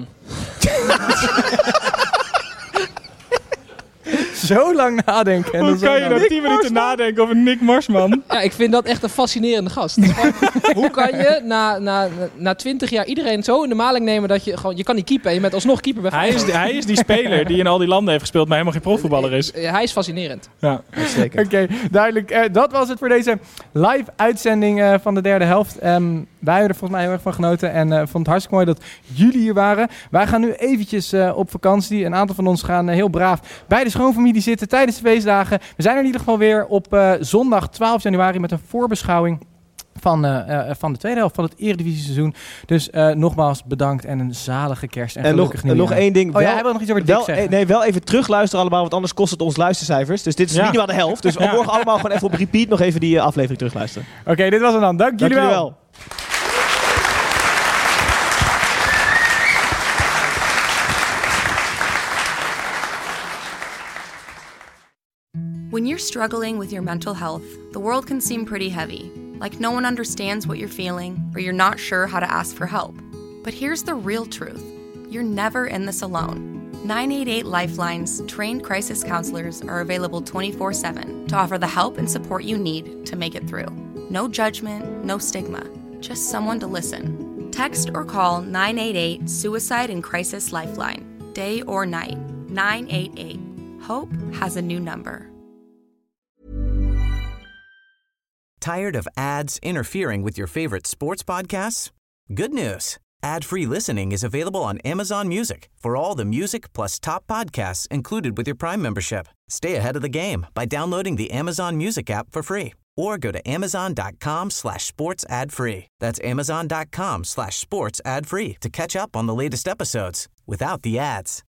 Zo lang nadenken. Hoe kan je nou 10 minuten nadenken over Nick Marsman? Ja, ik vind dat echt een fascinerende gast. Hoe kan je na 20 jaar iedereen zo in de maling nemen dat je gewoon... Je kan niet keepen en je bent alsnog keeper bij Hij is die speler die in al die landen heeft gespeeld, maar helemaal geen profvoetballer is. Hij is fascinerend. Ja, zeker. Oké, duidelijk. Dat was het voor deze live uitzending van de derde helft. Wij hebben er volgens mij heel erg van genoten en vonden het hartstikke mooi dat jullie hier waren. Wij gaan nu eventjes op vakantie. Een aantal van ons gaan heel braaf bij de schoonfamilie zitten tijdens de feestdagen. We zijn er in ieder geval weer op zondag 12 januari met een voorbeschouwing van de tweede helft van het Eredivisie-seizoen. Dus nogmaals bedankt en een zalige kerst en gelukkig nieuwjaar. Nog één ding. Oh ja, hij wil nog iets over Dick zeggen. Nee, wel even terugluisteren allemaal, want anders kost het ons luistercijfers. Dus dit is minimaal de helft. Dus we morgen allemaal gewoon even op repeat nog even die aflevering terugluisteren. Oké, dit was hem dan. Dank jullie wel. When you're struggling with your mental health, the world can seem pretty heavy, like no one understands what you're feeling or you're not sure how to ask for help. But here's the real truth. You're never in this alone. 988 Lifeline's trained crisis counselors are available 24/7 to offer the help and support you need to make it through. No judgment, no stigma, just someone to listen. Text or call 988 Suicide and Crisis Lifeline, day or night. 988. Hope has a new number. Tired of ads interfering with your favorite sports podcasts? Good news. Ad-free listening is available on Amazon Music for all the music plus top podcasts included with your Prime membership. Stay ahead of the game by downloading the Amazon Music app for free or go to amazon.com/sports ad free. That's amazon.com/sports ad free to catch up on the latest episodes without the ads.